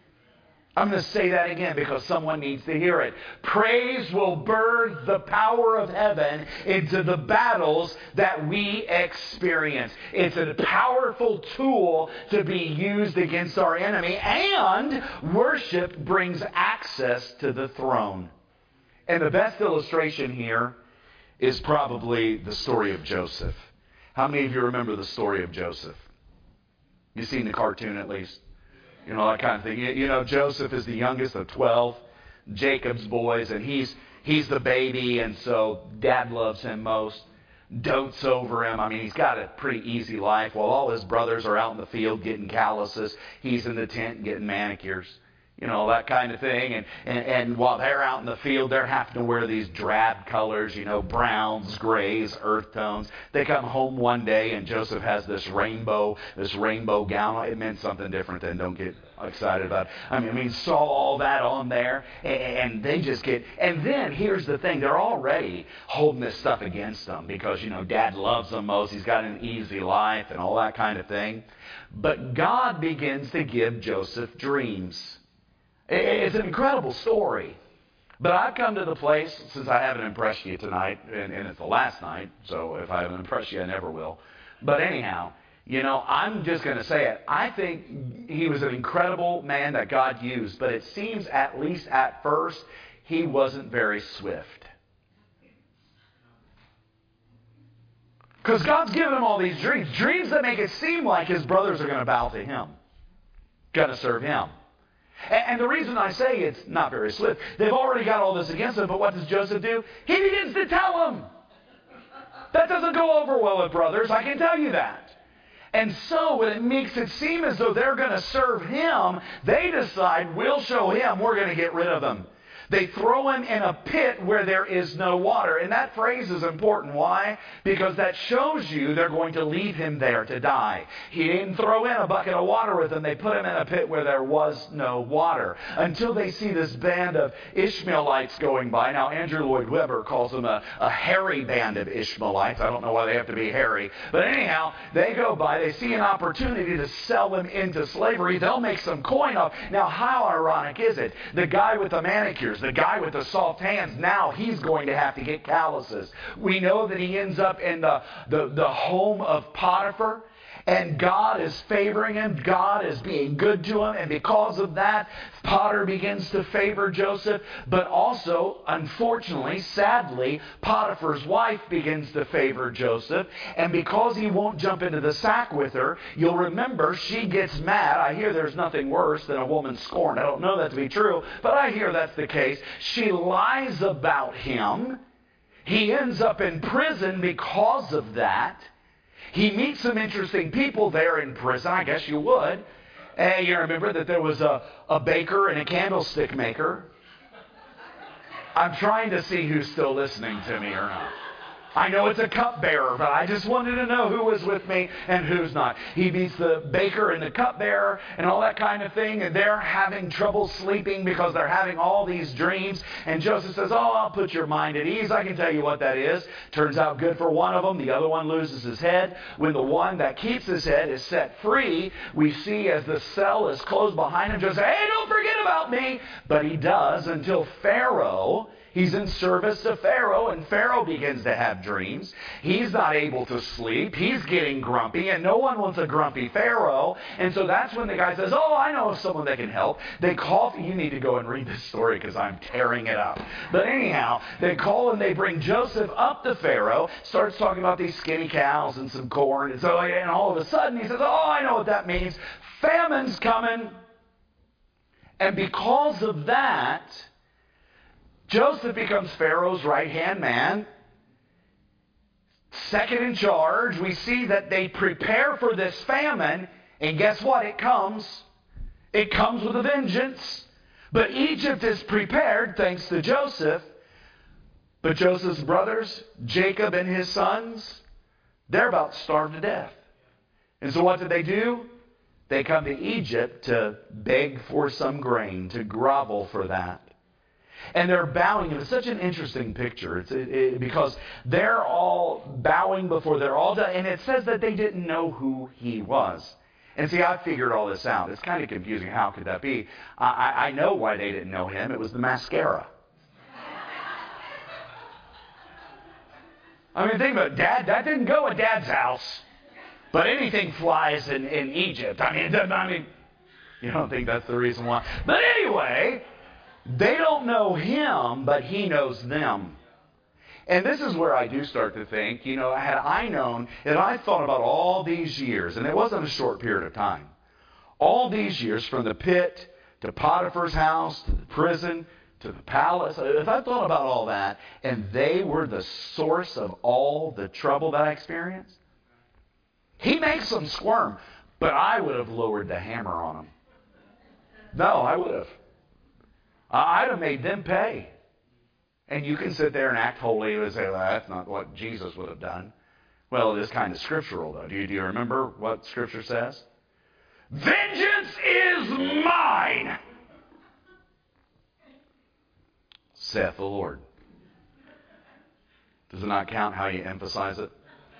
C: I'm going to say that again because someone needs to hear it. Praise will birth the power of heaven into the battles that we experience. It's a powerful tool to be used against our enemy, and worship brings access to the throne. And the best illustration here is probably the story of Joseph. How many of you remember the story of Joseph? You've seen the cartoon at least? You know, that kind of thing. You, you know, Joseph is the youngest of twelve, Jacob's boys, and he's he's the baby, and so Dad loves him most, dotes over him. I mean, he's got a pretty easy life. While all his brothers are out in the field getting calluses, he's in the tent getting manicures. You know, that kind of thing. And, and and while they're out in the field, they're having to wear these drab colors, you know, browns, grays, earth tones. They come home one day and Joseph has this rainbow, this rainbow gown. It meant something different than don't get excited about it. I mean, I mean, saw all that on there, and they just get, and then here's the thing, they're already holding this stuff against them because, you know, Dad loves them most. He's got an easy life and all that kind of thing. But God begins to give Joseph dreams. It's an incredible story. But I've come to the place, since I haven't impressed you tonight, and, and it's the last night, so if I haven't impressed you, I never will. But anyhow, you know, I'm just going to say it. I think he was an incredible man that God used, but it seems, at least at first, he wasn't very swift. Because God's given him all these dreams, dreams that make it seem like his brothers are going to bow to him, going to serve him. And the reason I say it's not very swift, they've already got all this against him, but what does Joseph do? He begins to tell them. That doesn't go over well with brothers, I can tell you that. And so when it makes it seem as though they're going to serve him, they decide, we'll show him, we're going to get rid of them. They throw him in a pit where there is no water. And that phrase is important. Why? Because that shows you they're going to leave him there to die. He didn't throw in a bucket of water with him. They put him in a pit where there was no water. Until they see this band of Ishmaelites going by. Now, Andrew Lloyd Webber calls them a, a hairy band of Ishmaelites. I don't know why they have to be hairy. But anyhow, they go by. They see an opportunity to sell him into slavery. They'll make some coin off. Now, how ironic is it? The guy with the manicures, the guy with the soft hands, now he's going to have to get calluses. We know that he ends up in the, the, the home of Potiphar. And God is favoring him. God is being good to him. And because of that, Potiphar begins to favor Joseph. But also, unfortunately, sadly, Potiphar's wife begins to favor Joseph. And because he won't jump into the sack with her, you'll remember she gets mad. I hear there's nothing worse than a woman scorned. I don't know that to be true, but I hear that's the case. She lies about him. He ends up in prison because of that. He meets some interesting people there in prison. I guess you would. And you remember that there was a, a baker and a candlestick maker. I'm trying to see who's still listening to me or not. I know it's a cupbearer, but I just wanted to know who was with me and who's not. He meets the baker and the cupbearer and all that kind of thing, and they're having trouble sleeping because they're having all these dreams. And Joseph says, oh, I'll put your mind at ease. I can tell you what that is. Turns out good for one of them. The other one loses his head. When the one that keeps his head is set free, we see as the cell is closed behind him, Joseph says, hey, don't forget about me. But he does until Pharaoh... He's in service to Pharaoh, and Pharaoh begins to have dreams. He's not able to sleep. He's getting grumpy, and no one wants a grumpy Pharaoh. And so that's when the guy says, oh, I know of someone that can help. They call, you need to go and read this story because I'm tearing it up. But anyhow, they call and they bring Joseph up to Pharaoh, starts talking about these skinny cows and some corn. And so, and all of a sudden he says, oh, I know what that means. Famine's coming. And because of that, Joseph becomes Pharaoh's right-hand man, second in charge. We see that they prepare for this famine, and guess what? It comes. It comes with a vengeance. But Egypt is prepared thanks to Joseph. But Joseph's brothers, Jacob and his sons, they're about to starve to death. And so what did they do? They come to Egypt to beg for some grain, to grovel for that. And they're bowing. And it's such an interesting picture. It's it, it, because they're all bowing before they're all done. And it says that they didn't know who he was. And see, I figured all this out. It's kind of confusing. How could that be? I, I know why they didn't know him. It was the mascara. I mean, think about it. Dad, that didn't go at Dad's house. But anything flies in, in Egypt. I mean, I mean, you don't think that's the reason why. But anyway, they don't know him, but he knows them. And this is where I do start to think, you know, had I known, and I thought about all these years, and it wasn't a short period of time, all these years from the pit to Potiphar's house to the prison to the palace, if I thought about all that, and they were the source of all the trouble that I experienced, he makes them squirm, but I would have lowered the hammer on them. No, I would have. I'd have made them pay. And you can sit there and act holy and say, well, that's not what Jesus would have done. Well, it is kind of scriptural, though. Do you, do you remember what Scripture says? Vengeance is mine, saith the Lord. Does it not count how you emphasize it?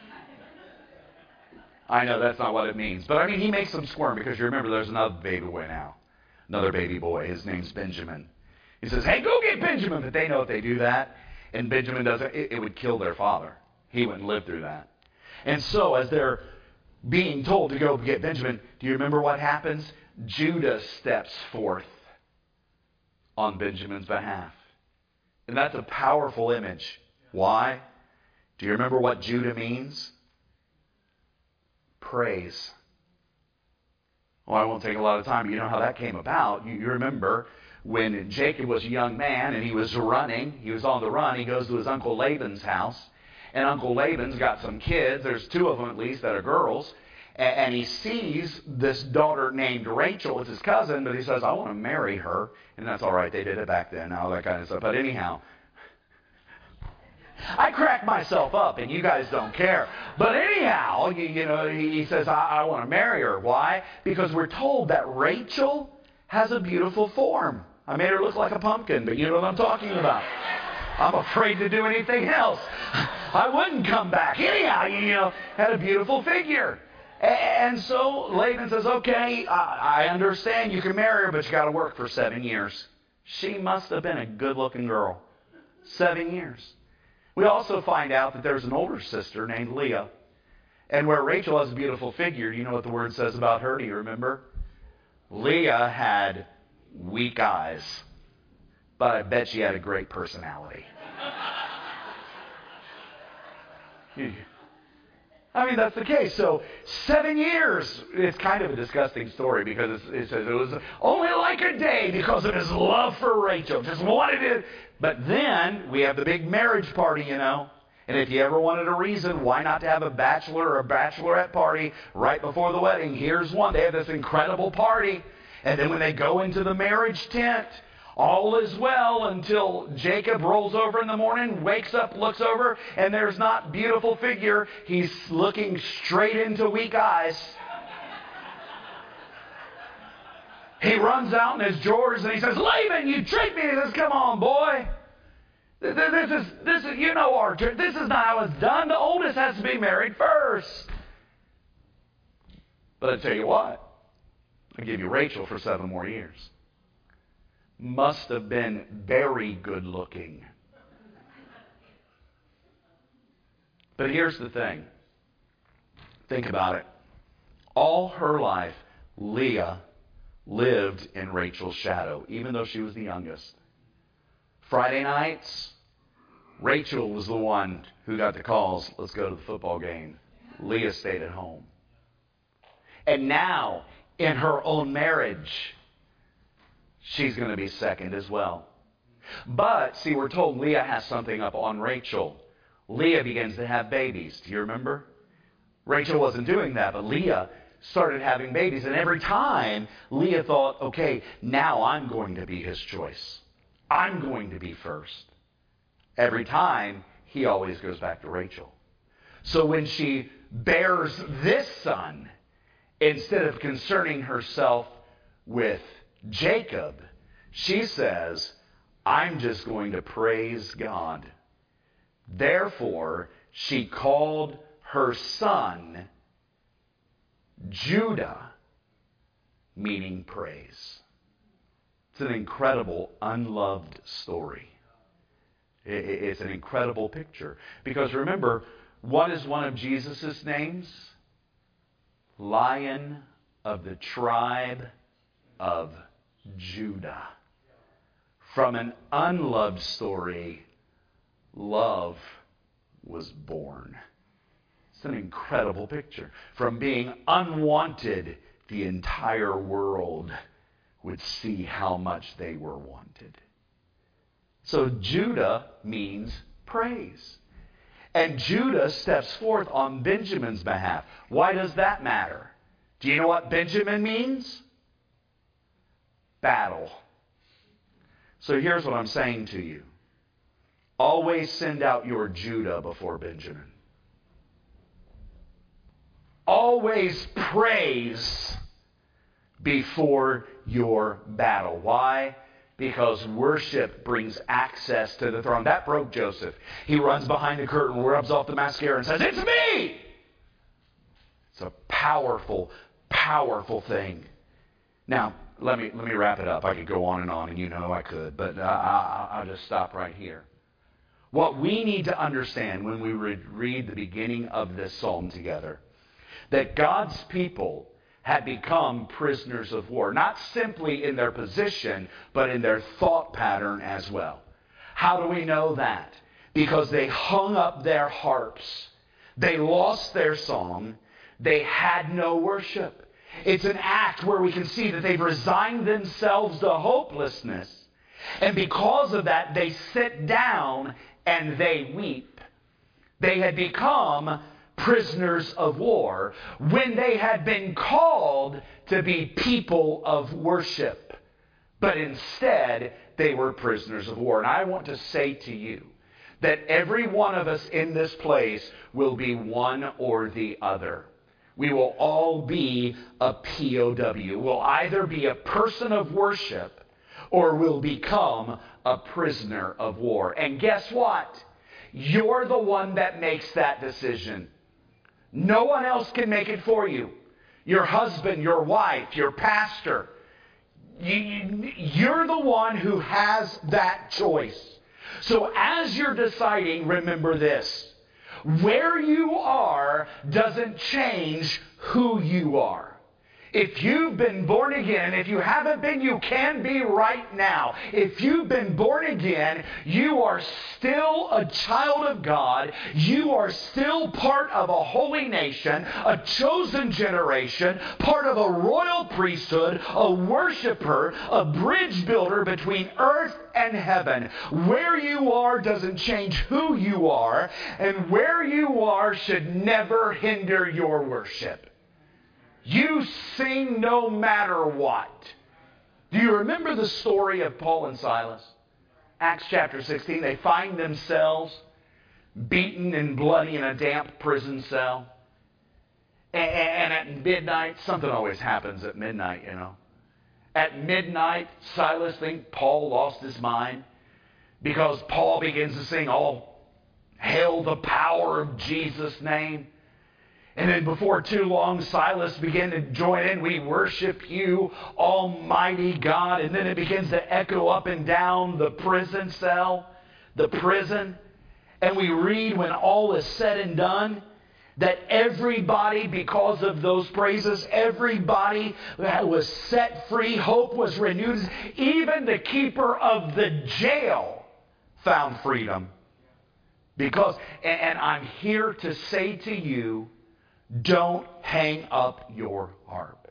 C: I know that's not what it means. But I mean, he makes them squirm because you remember there's another baby boy now. Another baby boy. His name's Benjamin. He says, hey, go get Benjamin. But they know if they do that, and Benjamin doesn't, it, it would kill their father. He wouldn't live through that. And so as they're being told to go get Benjamin, do you remember what happens? Judah steps forth on Benjamin's behalf. And that's a powerful image. Why? Do you remember what Judah means? Praise. Well, I won't take a lot of time. You know how that came about. You, you remember when Jacob was a young man and he was running. He was on the run. He goes to his Uncle Laban's house. And Uncle Laban's got some kids. There's two of them at least that are girls. And, and he sees this daughter named Rachel. It's his cousin. But he says, I want to marry her. And that's all right. They did it back then. All that kind of stuff. But anyhow, I crack myself up, and you guys don't care. But anyhow, you, you know, he, he says, I, I want to marry her. Why? Because we're told that Rachel has a beautiful form. I made her look like a pumpkin, but you know what I'm talking about. I'm afraid to do anything else. I wouldn't come back. Anyhow, you know, had a beautiful figure. And so Laban says, okay, I, I understand you can marry her, but you got to work for seven years. She must have been a good-looking girl. Seven years. We also find out that there's an older sister named Leah. And where Rachel has a beautiful figure, you know what the word says about her? Do you remember? Leah had weak eyes, but I bet she had a great personality. I mean, that's the case. So, seven years. It's kind of a disgusting story because it's, it says it was only like a day because of his love for Rachel. Just wanted it. But then we have the big marriage party, you know. And if you ever wanted a reason why not to have a bachelor or a bachelorette party right before the wedding, here's one. They have this incredible party. And then when they go into the marriage tent, all is well until Jacob rolls over in the morning, wakes up, looks over, and there's not beautiful figure. He's looking straight into weak eyes. He runs out in his drawers and he says, Laban, you tricked me. He says, come on, boy. This is, this is, you know, our, this is not how it's done. The oldest has to be married first. But I tell you what, I'll give you Rachel for seven more years. Must have been very good looking. But here's the thing. Think about it. All her life, Leah lived in Rachel's shadow, even though she was the youngest. Friday nights, Rachel was the one who got the calls, let's go to the football game. Leah stayed at home. And now, in her own marriage, she's going to be second as well. But, see, we're told Leah has something up on Rachel. Leah begins to have babies. Do you remember? Rachel wasn't doing that, but Leah started having babies. And every time, Leah thought, okay, now I'm going to be his choice. I'm going to be first. Every time, he always goes back to Rachel. So when she bears this son, instead of concerning herself with Jacob, she says, I'm just going to praise God. Therefore, she called her son Judah, meaning praise. It's an incredible, unloved story. It's an incredible picture. Because remember, what is one of Jesus' names? Lion of the tribe of Judah. From an unloved story, love was born. It's an incredible picture. From being unwanted, the entire world would see how much they were wanted. So Judah means praise. And Judah steps forth on Benjamin's behalf. Why does that matter? Do you know what Benjamin means? Battle. So here's what I'm saying to you. Always send out your Judah before Benjamin. Always praise before your battle. Why? Because worship brings access to the throne. That broke Joseph. He runs behind the curtain, rubs off the mascara, and says, it's me! It's a powerful, powerful thing. Now, let me let me wrap it up. I could go on and on, and you know I could, but uh, I, I'll just stop right here. What we need to understand when we read the beginning of this psalm together, that God's people had become prisoners of war, not simply in their position, but in their thought pattern as well. How do we know that? Because they hung up their harps. They lost their song. They had no worship. It's an act where we can see that they've resigned themselves to hopelessness. And because of that, they sit down and they weep. They had become prisoners of war when they had been called to be people of worship. But instead, they were prisoners of war. And I want to say to you that every one of us in this place will be one or the other. We will all be a P O W. We'll either be a person of worship or we'll become a prisoner of war. And guess what? You're the one that makes that decision. No one else can make it for you. Your husband, your wife, your pastor. You're the one who has that choice. So as you're deciding, remember this. Where you are doesn't change who you are. If you've been born again, if you haven't been, you can be right now. If you've been born again, you are still a child of God. You are still part of a holy nation, a chosen generation, part of a royal priesthood, a worshiper, a bridge builder between earth and heaven. Where you are doesn't change who you are, and where you are should never hinder your worship. You sing no matter what. Do you remember the story of Paul and Silas? Acts chapter sixteen, they find themselves beaten and bloody in a damp prison cell. And at midnight, something always happens at midnight, you know. At midnight, Silas thinks Paul lost his mind because Paul begins to sing, "All hail the power of Jesus' name." And then before too long, Silas began to join in. "We worship you, Almighty God." And then it begins to echo up and down the prison cell, the prison. And we read, when all is said and done, that everybody, because of those praises, everybody was set free. Hope was renewed. Even the keeper of the jail found freedom. Because, and I'm here to say to you, don't hang up your harp.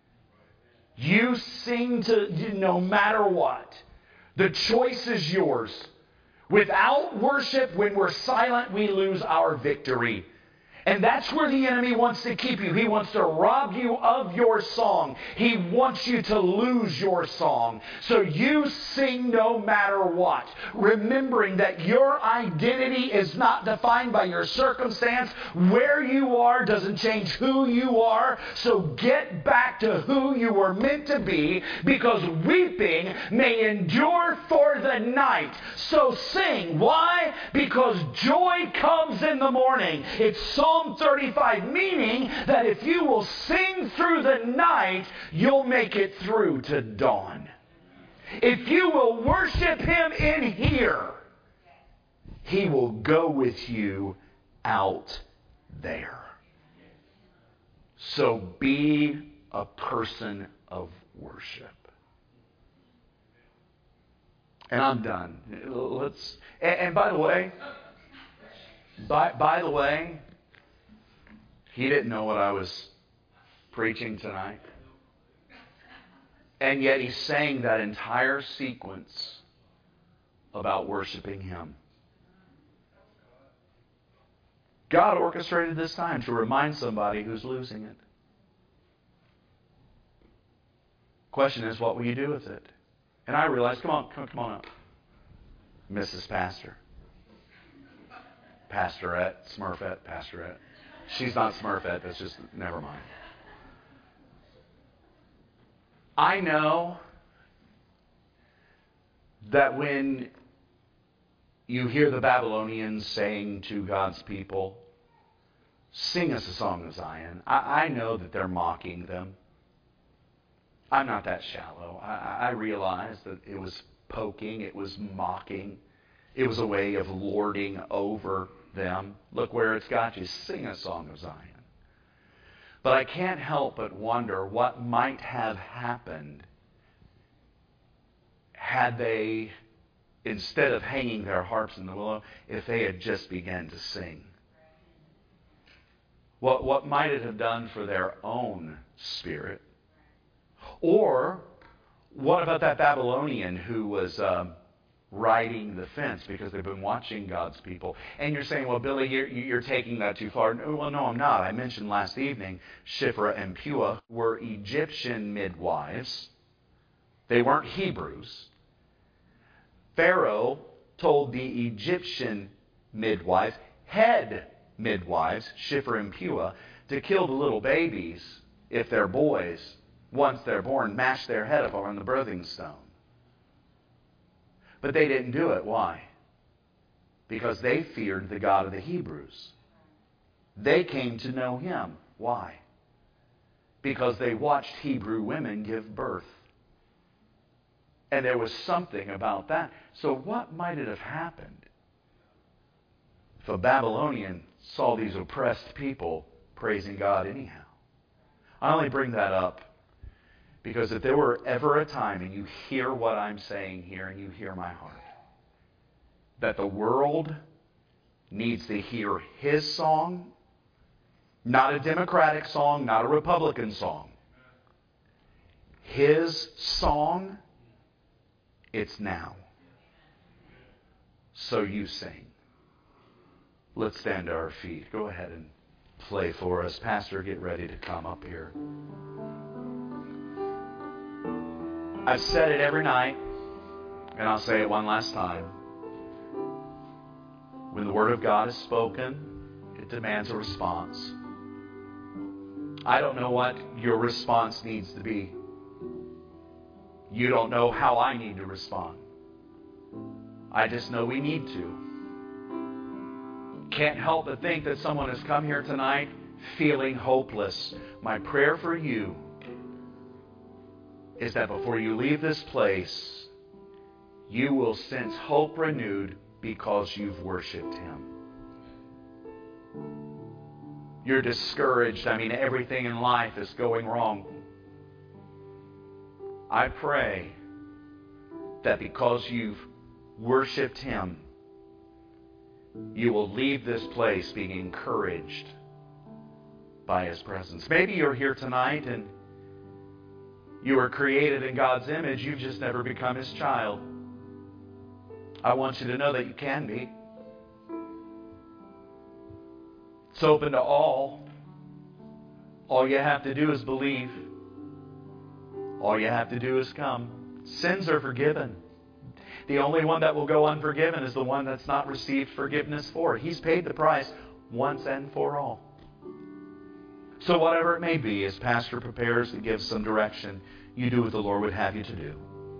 C: You sing to no matter what. The choice is yours. Without worship, when we're silent, we lose our victory. And that's where the enemy wants to keep you. He wants to rob you of your song. He wants you to lose your song. So you sing no matter what, remembering that your identity is not defined by your circumstance. Where you are doesn't change who you are. So get back to who you were meant to be, because weeping may endure for the night. So sing. Why? Because joy comes in the morning. It's Psalm thirty-five, meaning that if you will sing through the night, you'll make it through to dawn. If you will worship Him in here, He will go with you out there. So be a person of worship. And I'm done. Let's. And, and by the way, by by the way, he didn't know what I was preaching tonight. And yet he sang that entire sequence about worshiping Him. God orchestrated this time to remind somebody who's losing it. Question is, what will you do with it? And I realized, come on, come, come on up. Missus Pastor. Pastorette, Smurfette, Pastorette. She's not Smurfette, that's just, never mind. I know that when you hear the Babylonians saying to God's people, "Sing us a song of Zion," I, I know that they're mocking them. I'm not that shallow. I, I realize that it was poking, it was mocking. It was a way of lording over them. Look where it's got you. Sing a song of Zion. But I can't help but wonder what might have happened had they, instead of hanging their harps in the willow, if they had just begun to sing. What, what might it have done for their own spirit? Or what about that Babylonian who was Um, riding the fence because they've been watching God's people? And you're saying, well, Billy, you're, you're taking that too far. No, well, no, I'm not. I mentioned last evening Shiphrah and Puah were Egyptian midwives. They weren't Hebrews. Pharaoh told the Egyptian midwives, head midwives, Shiphrah and Puah, to kill the little babies if they're boys. Once they're born, mash their head up on the birthing stone. But they didn't do it. Why? Because they feared the God of the Hebrews. They came to know Him. Why? Because they watched Hebrew women give birth. And there was something about that. So what might it have happened if a Babylonian saw these oppressed people praising God anyhow. I only bring that up because if there were ever a time, and you hear what I'm saying here and you hear my heart, that the world needs to hear His song, not a Democratic song, not a Republican song. His song, it's now. So you sing. Let's stand to our feet. Go ahead and play for us. Pastor, get ready to come up here. I've said it every night, and I'll say it one last time. When the Word of God is spoken, it demands a response. I don't know what your response needs to be. You don't know how I need to respond. I just know we need to. Can't help but think that someone has come here tonight feeling hopeless. My prayer for you is that before you leave this place, you will sense hope renewed because you've worshiped Him. You're discouraged. I mean, everything in life is going wrong. I pray that because you've worshiped Him, you will leave this place being encouraged by His presence. Maybe you're here tonight and you were created in God's image. You've just never become His child. I want you to know that you can be. It's open to all. All you have to do is believe. All you have to do is come. Sins are forgiven. The only one that will go unforgiven is the one that's not received forgiveness for. He's paid the price once and for all. So whatever it may be, as Pastor prepares to give some direction, you do what the Lord would have you to do.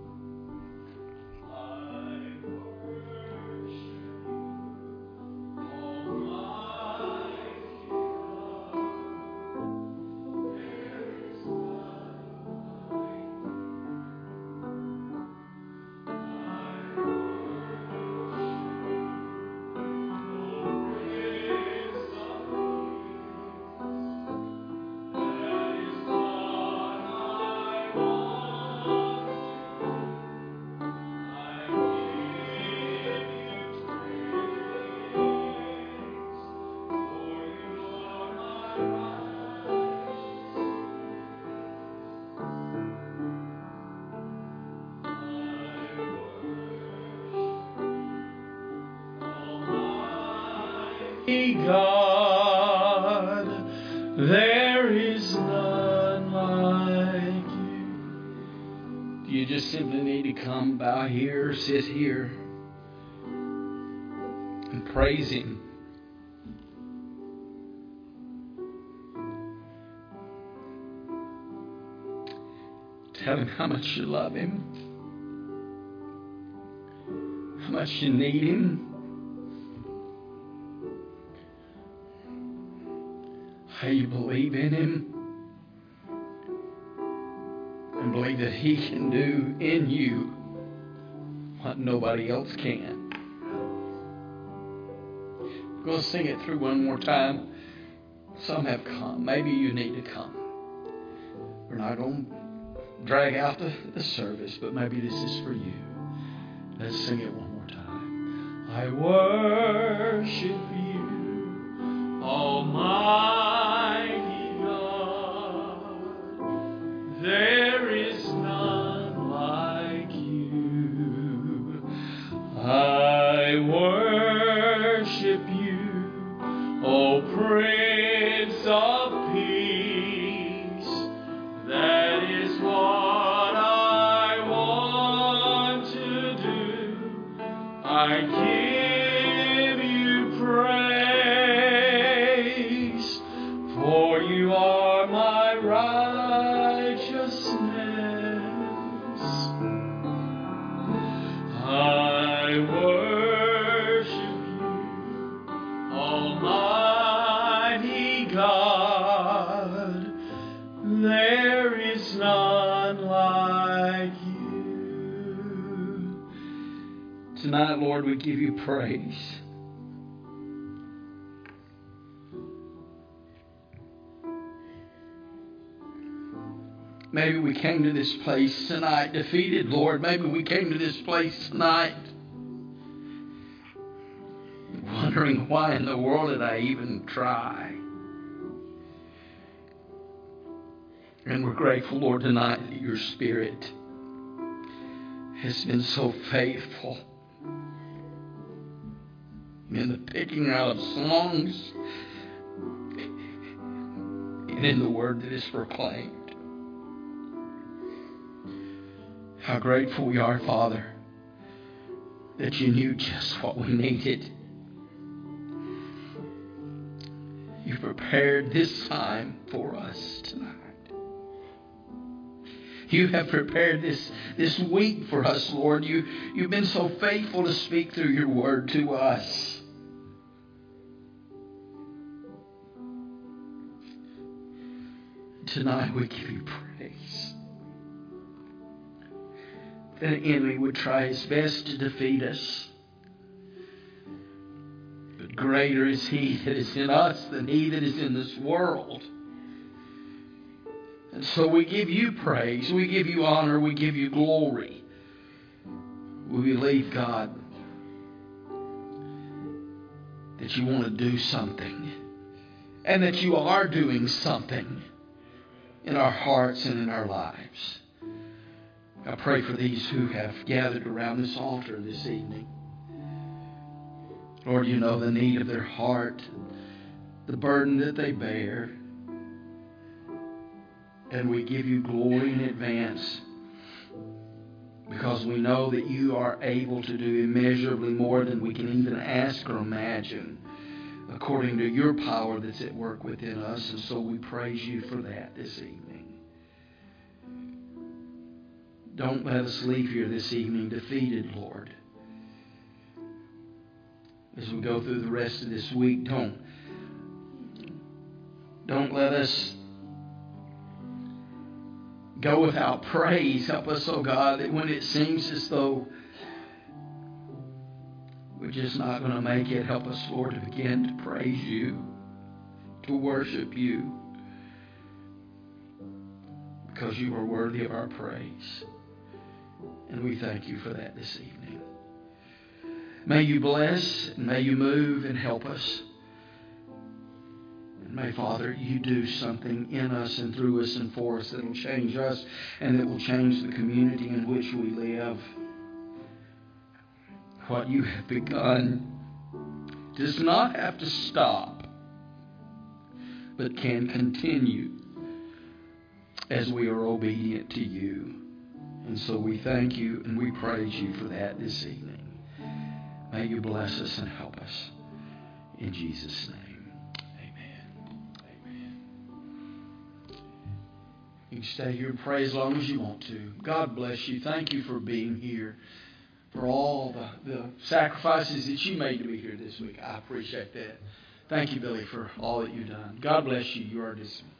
A: God, there is none like you. You just simply need to come, bow here, sit here, and praise Him. Tell Him how much you love Him, how much you need Him. How you believe in Him and believe that He can do in you what nobody else can. I'm going to sing it through one more time. Some have come. Maybe you need to come. We're not going to drag out the, the service, but maybe this is for you. Let's sing it one more time. I worship you, Almighty. There is none like you. I worship you, O Prince of Peace. That is what I want to do. I give you praise, for you are my righteousness. I worship you, Almighty God. There is none like you. Tonight, Lord, we give you praise. Maybe we came to this place tonight defeated, Lord. Maybe we came to this place tonight wondering why in the world did I even try. And we're grateful, Lord, tonight that your Spirit has been so faithful in the picking out of songs and in the word that is proclaimed. How grateful we are, Father, that you knew just what we needed. You prepared this time for us tonight. You have prepared this, this week for us, Lord. You, you've been so faithful to speak through your word to us. Tonight we give you praise. The enemy would try his best to defeat us. But greater is he that is in us than he that is in this world. And so we give you praise, we give you honor, we give you glory. We believe, God, that you want to do something. And that you are doing something in our hearts and in our lives. I pray for these who have gathered around this altar this evening. Lord, you know the need of their heart, the burden that they bear. And we give you glory in advance because we know that you are able to do immeasurably more than we can even ask or imagine according to your power that's at work within us. And so we praise you for that this evening. Don't let us leave here this evening defeated, Lord. As we go through the rest of this week, don't, don't let us go without praise. Help us, oh God, that when it seems as though we're just not going to make it, help us, Lord, to begin to praise you, to worship you, because you are worthy of our praise. And we thank you for that this evening. May you bless, and may you move and help us. And may, Father, you do something in us and through us and for us that will change us and that will change the community in which we live. What you have begun does not have to stop, but can continue as we are obedient to you. And so we thank you and we praise you for that this evening. May you bless us and help us. In Jesus' name, amen. Amen. You can stay here and pray as long as you want to. God bless you. Thank you for being here, for all the, the sacrifices that you made to be here this week. I appreciate that. Thank you, Billy, for all that you've done. God bless you. You are dismissed.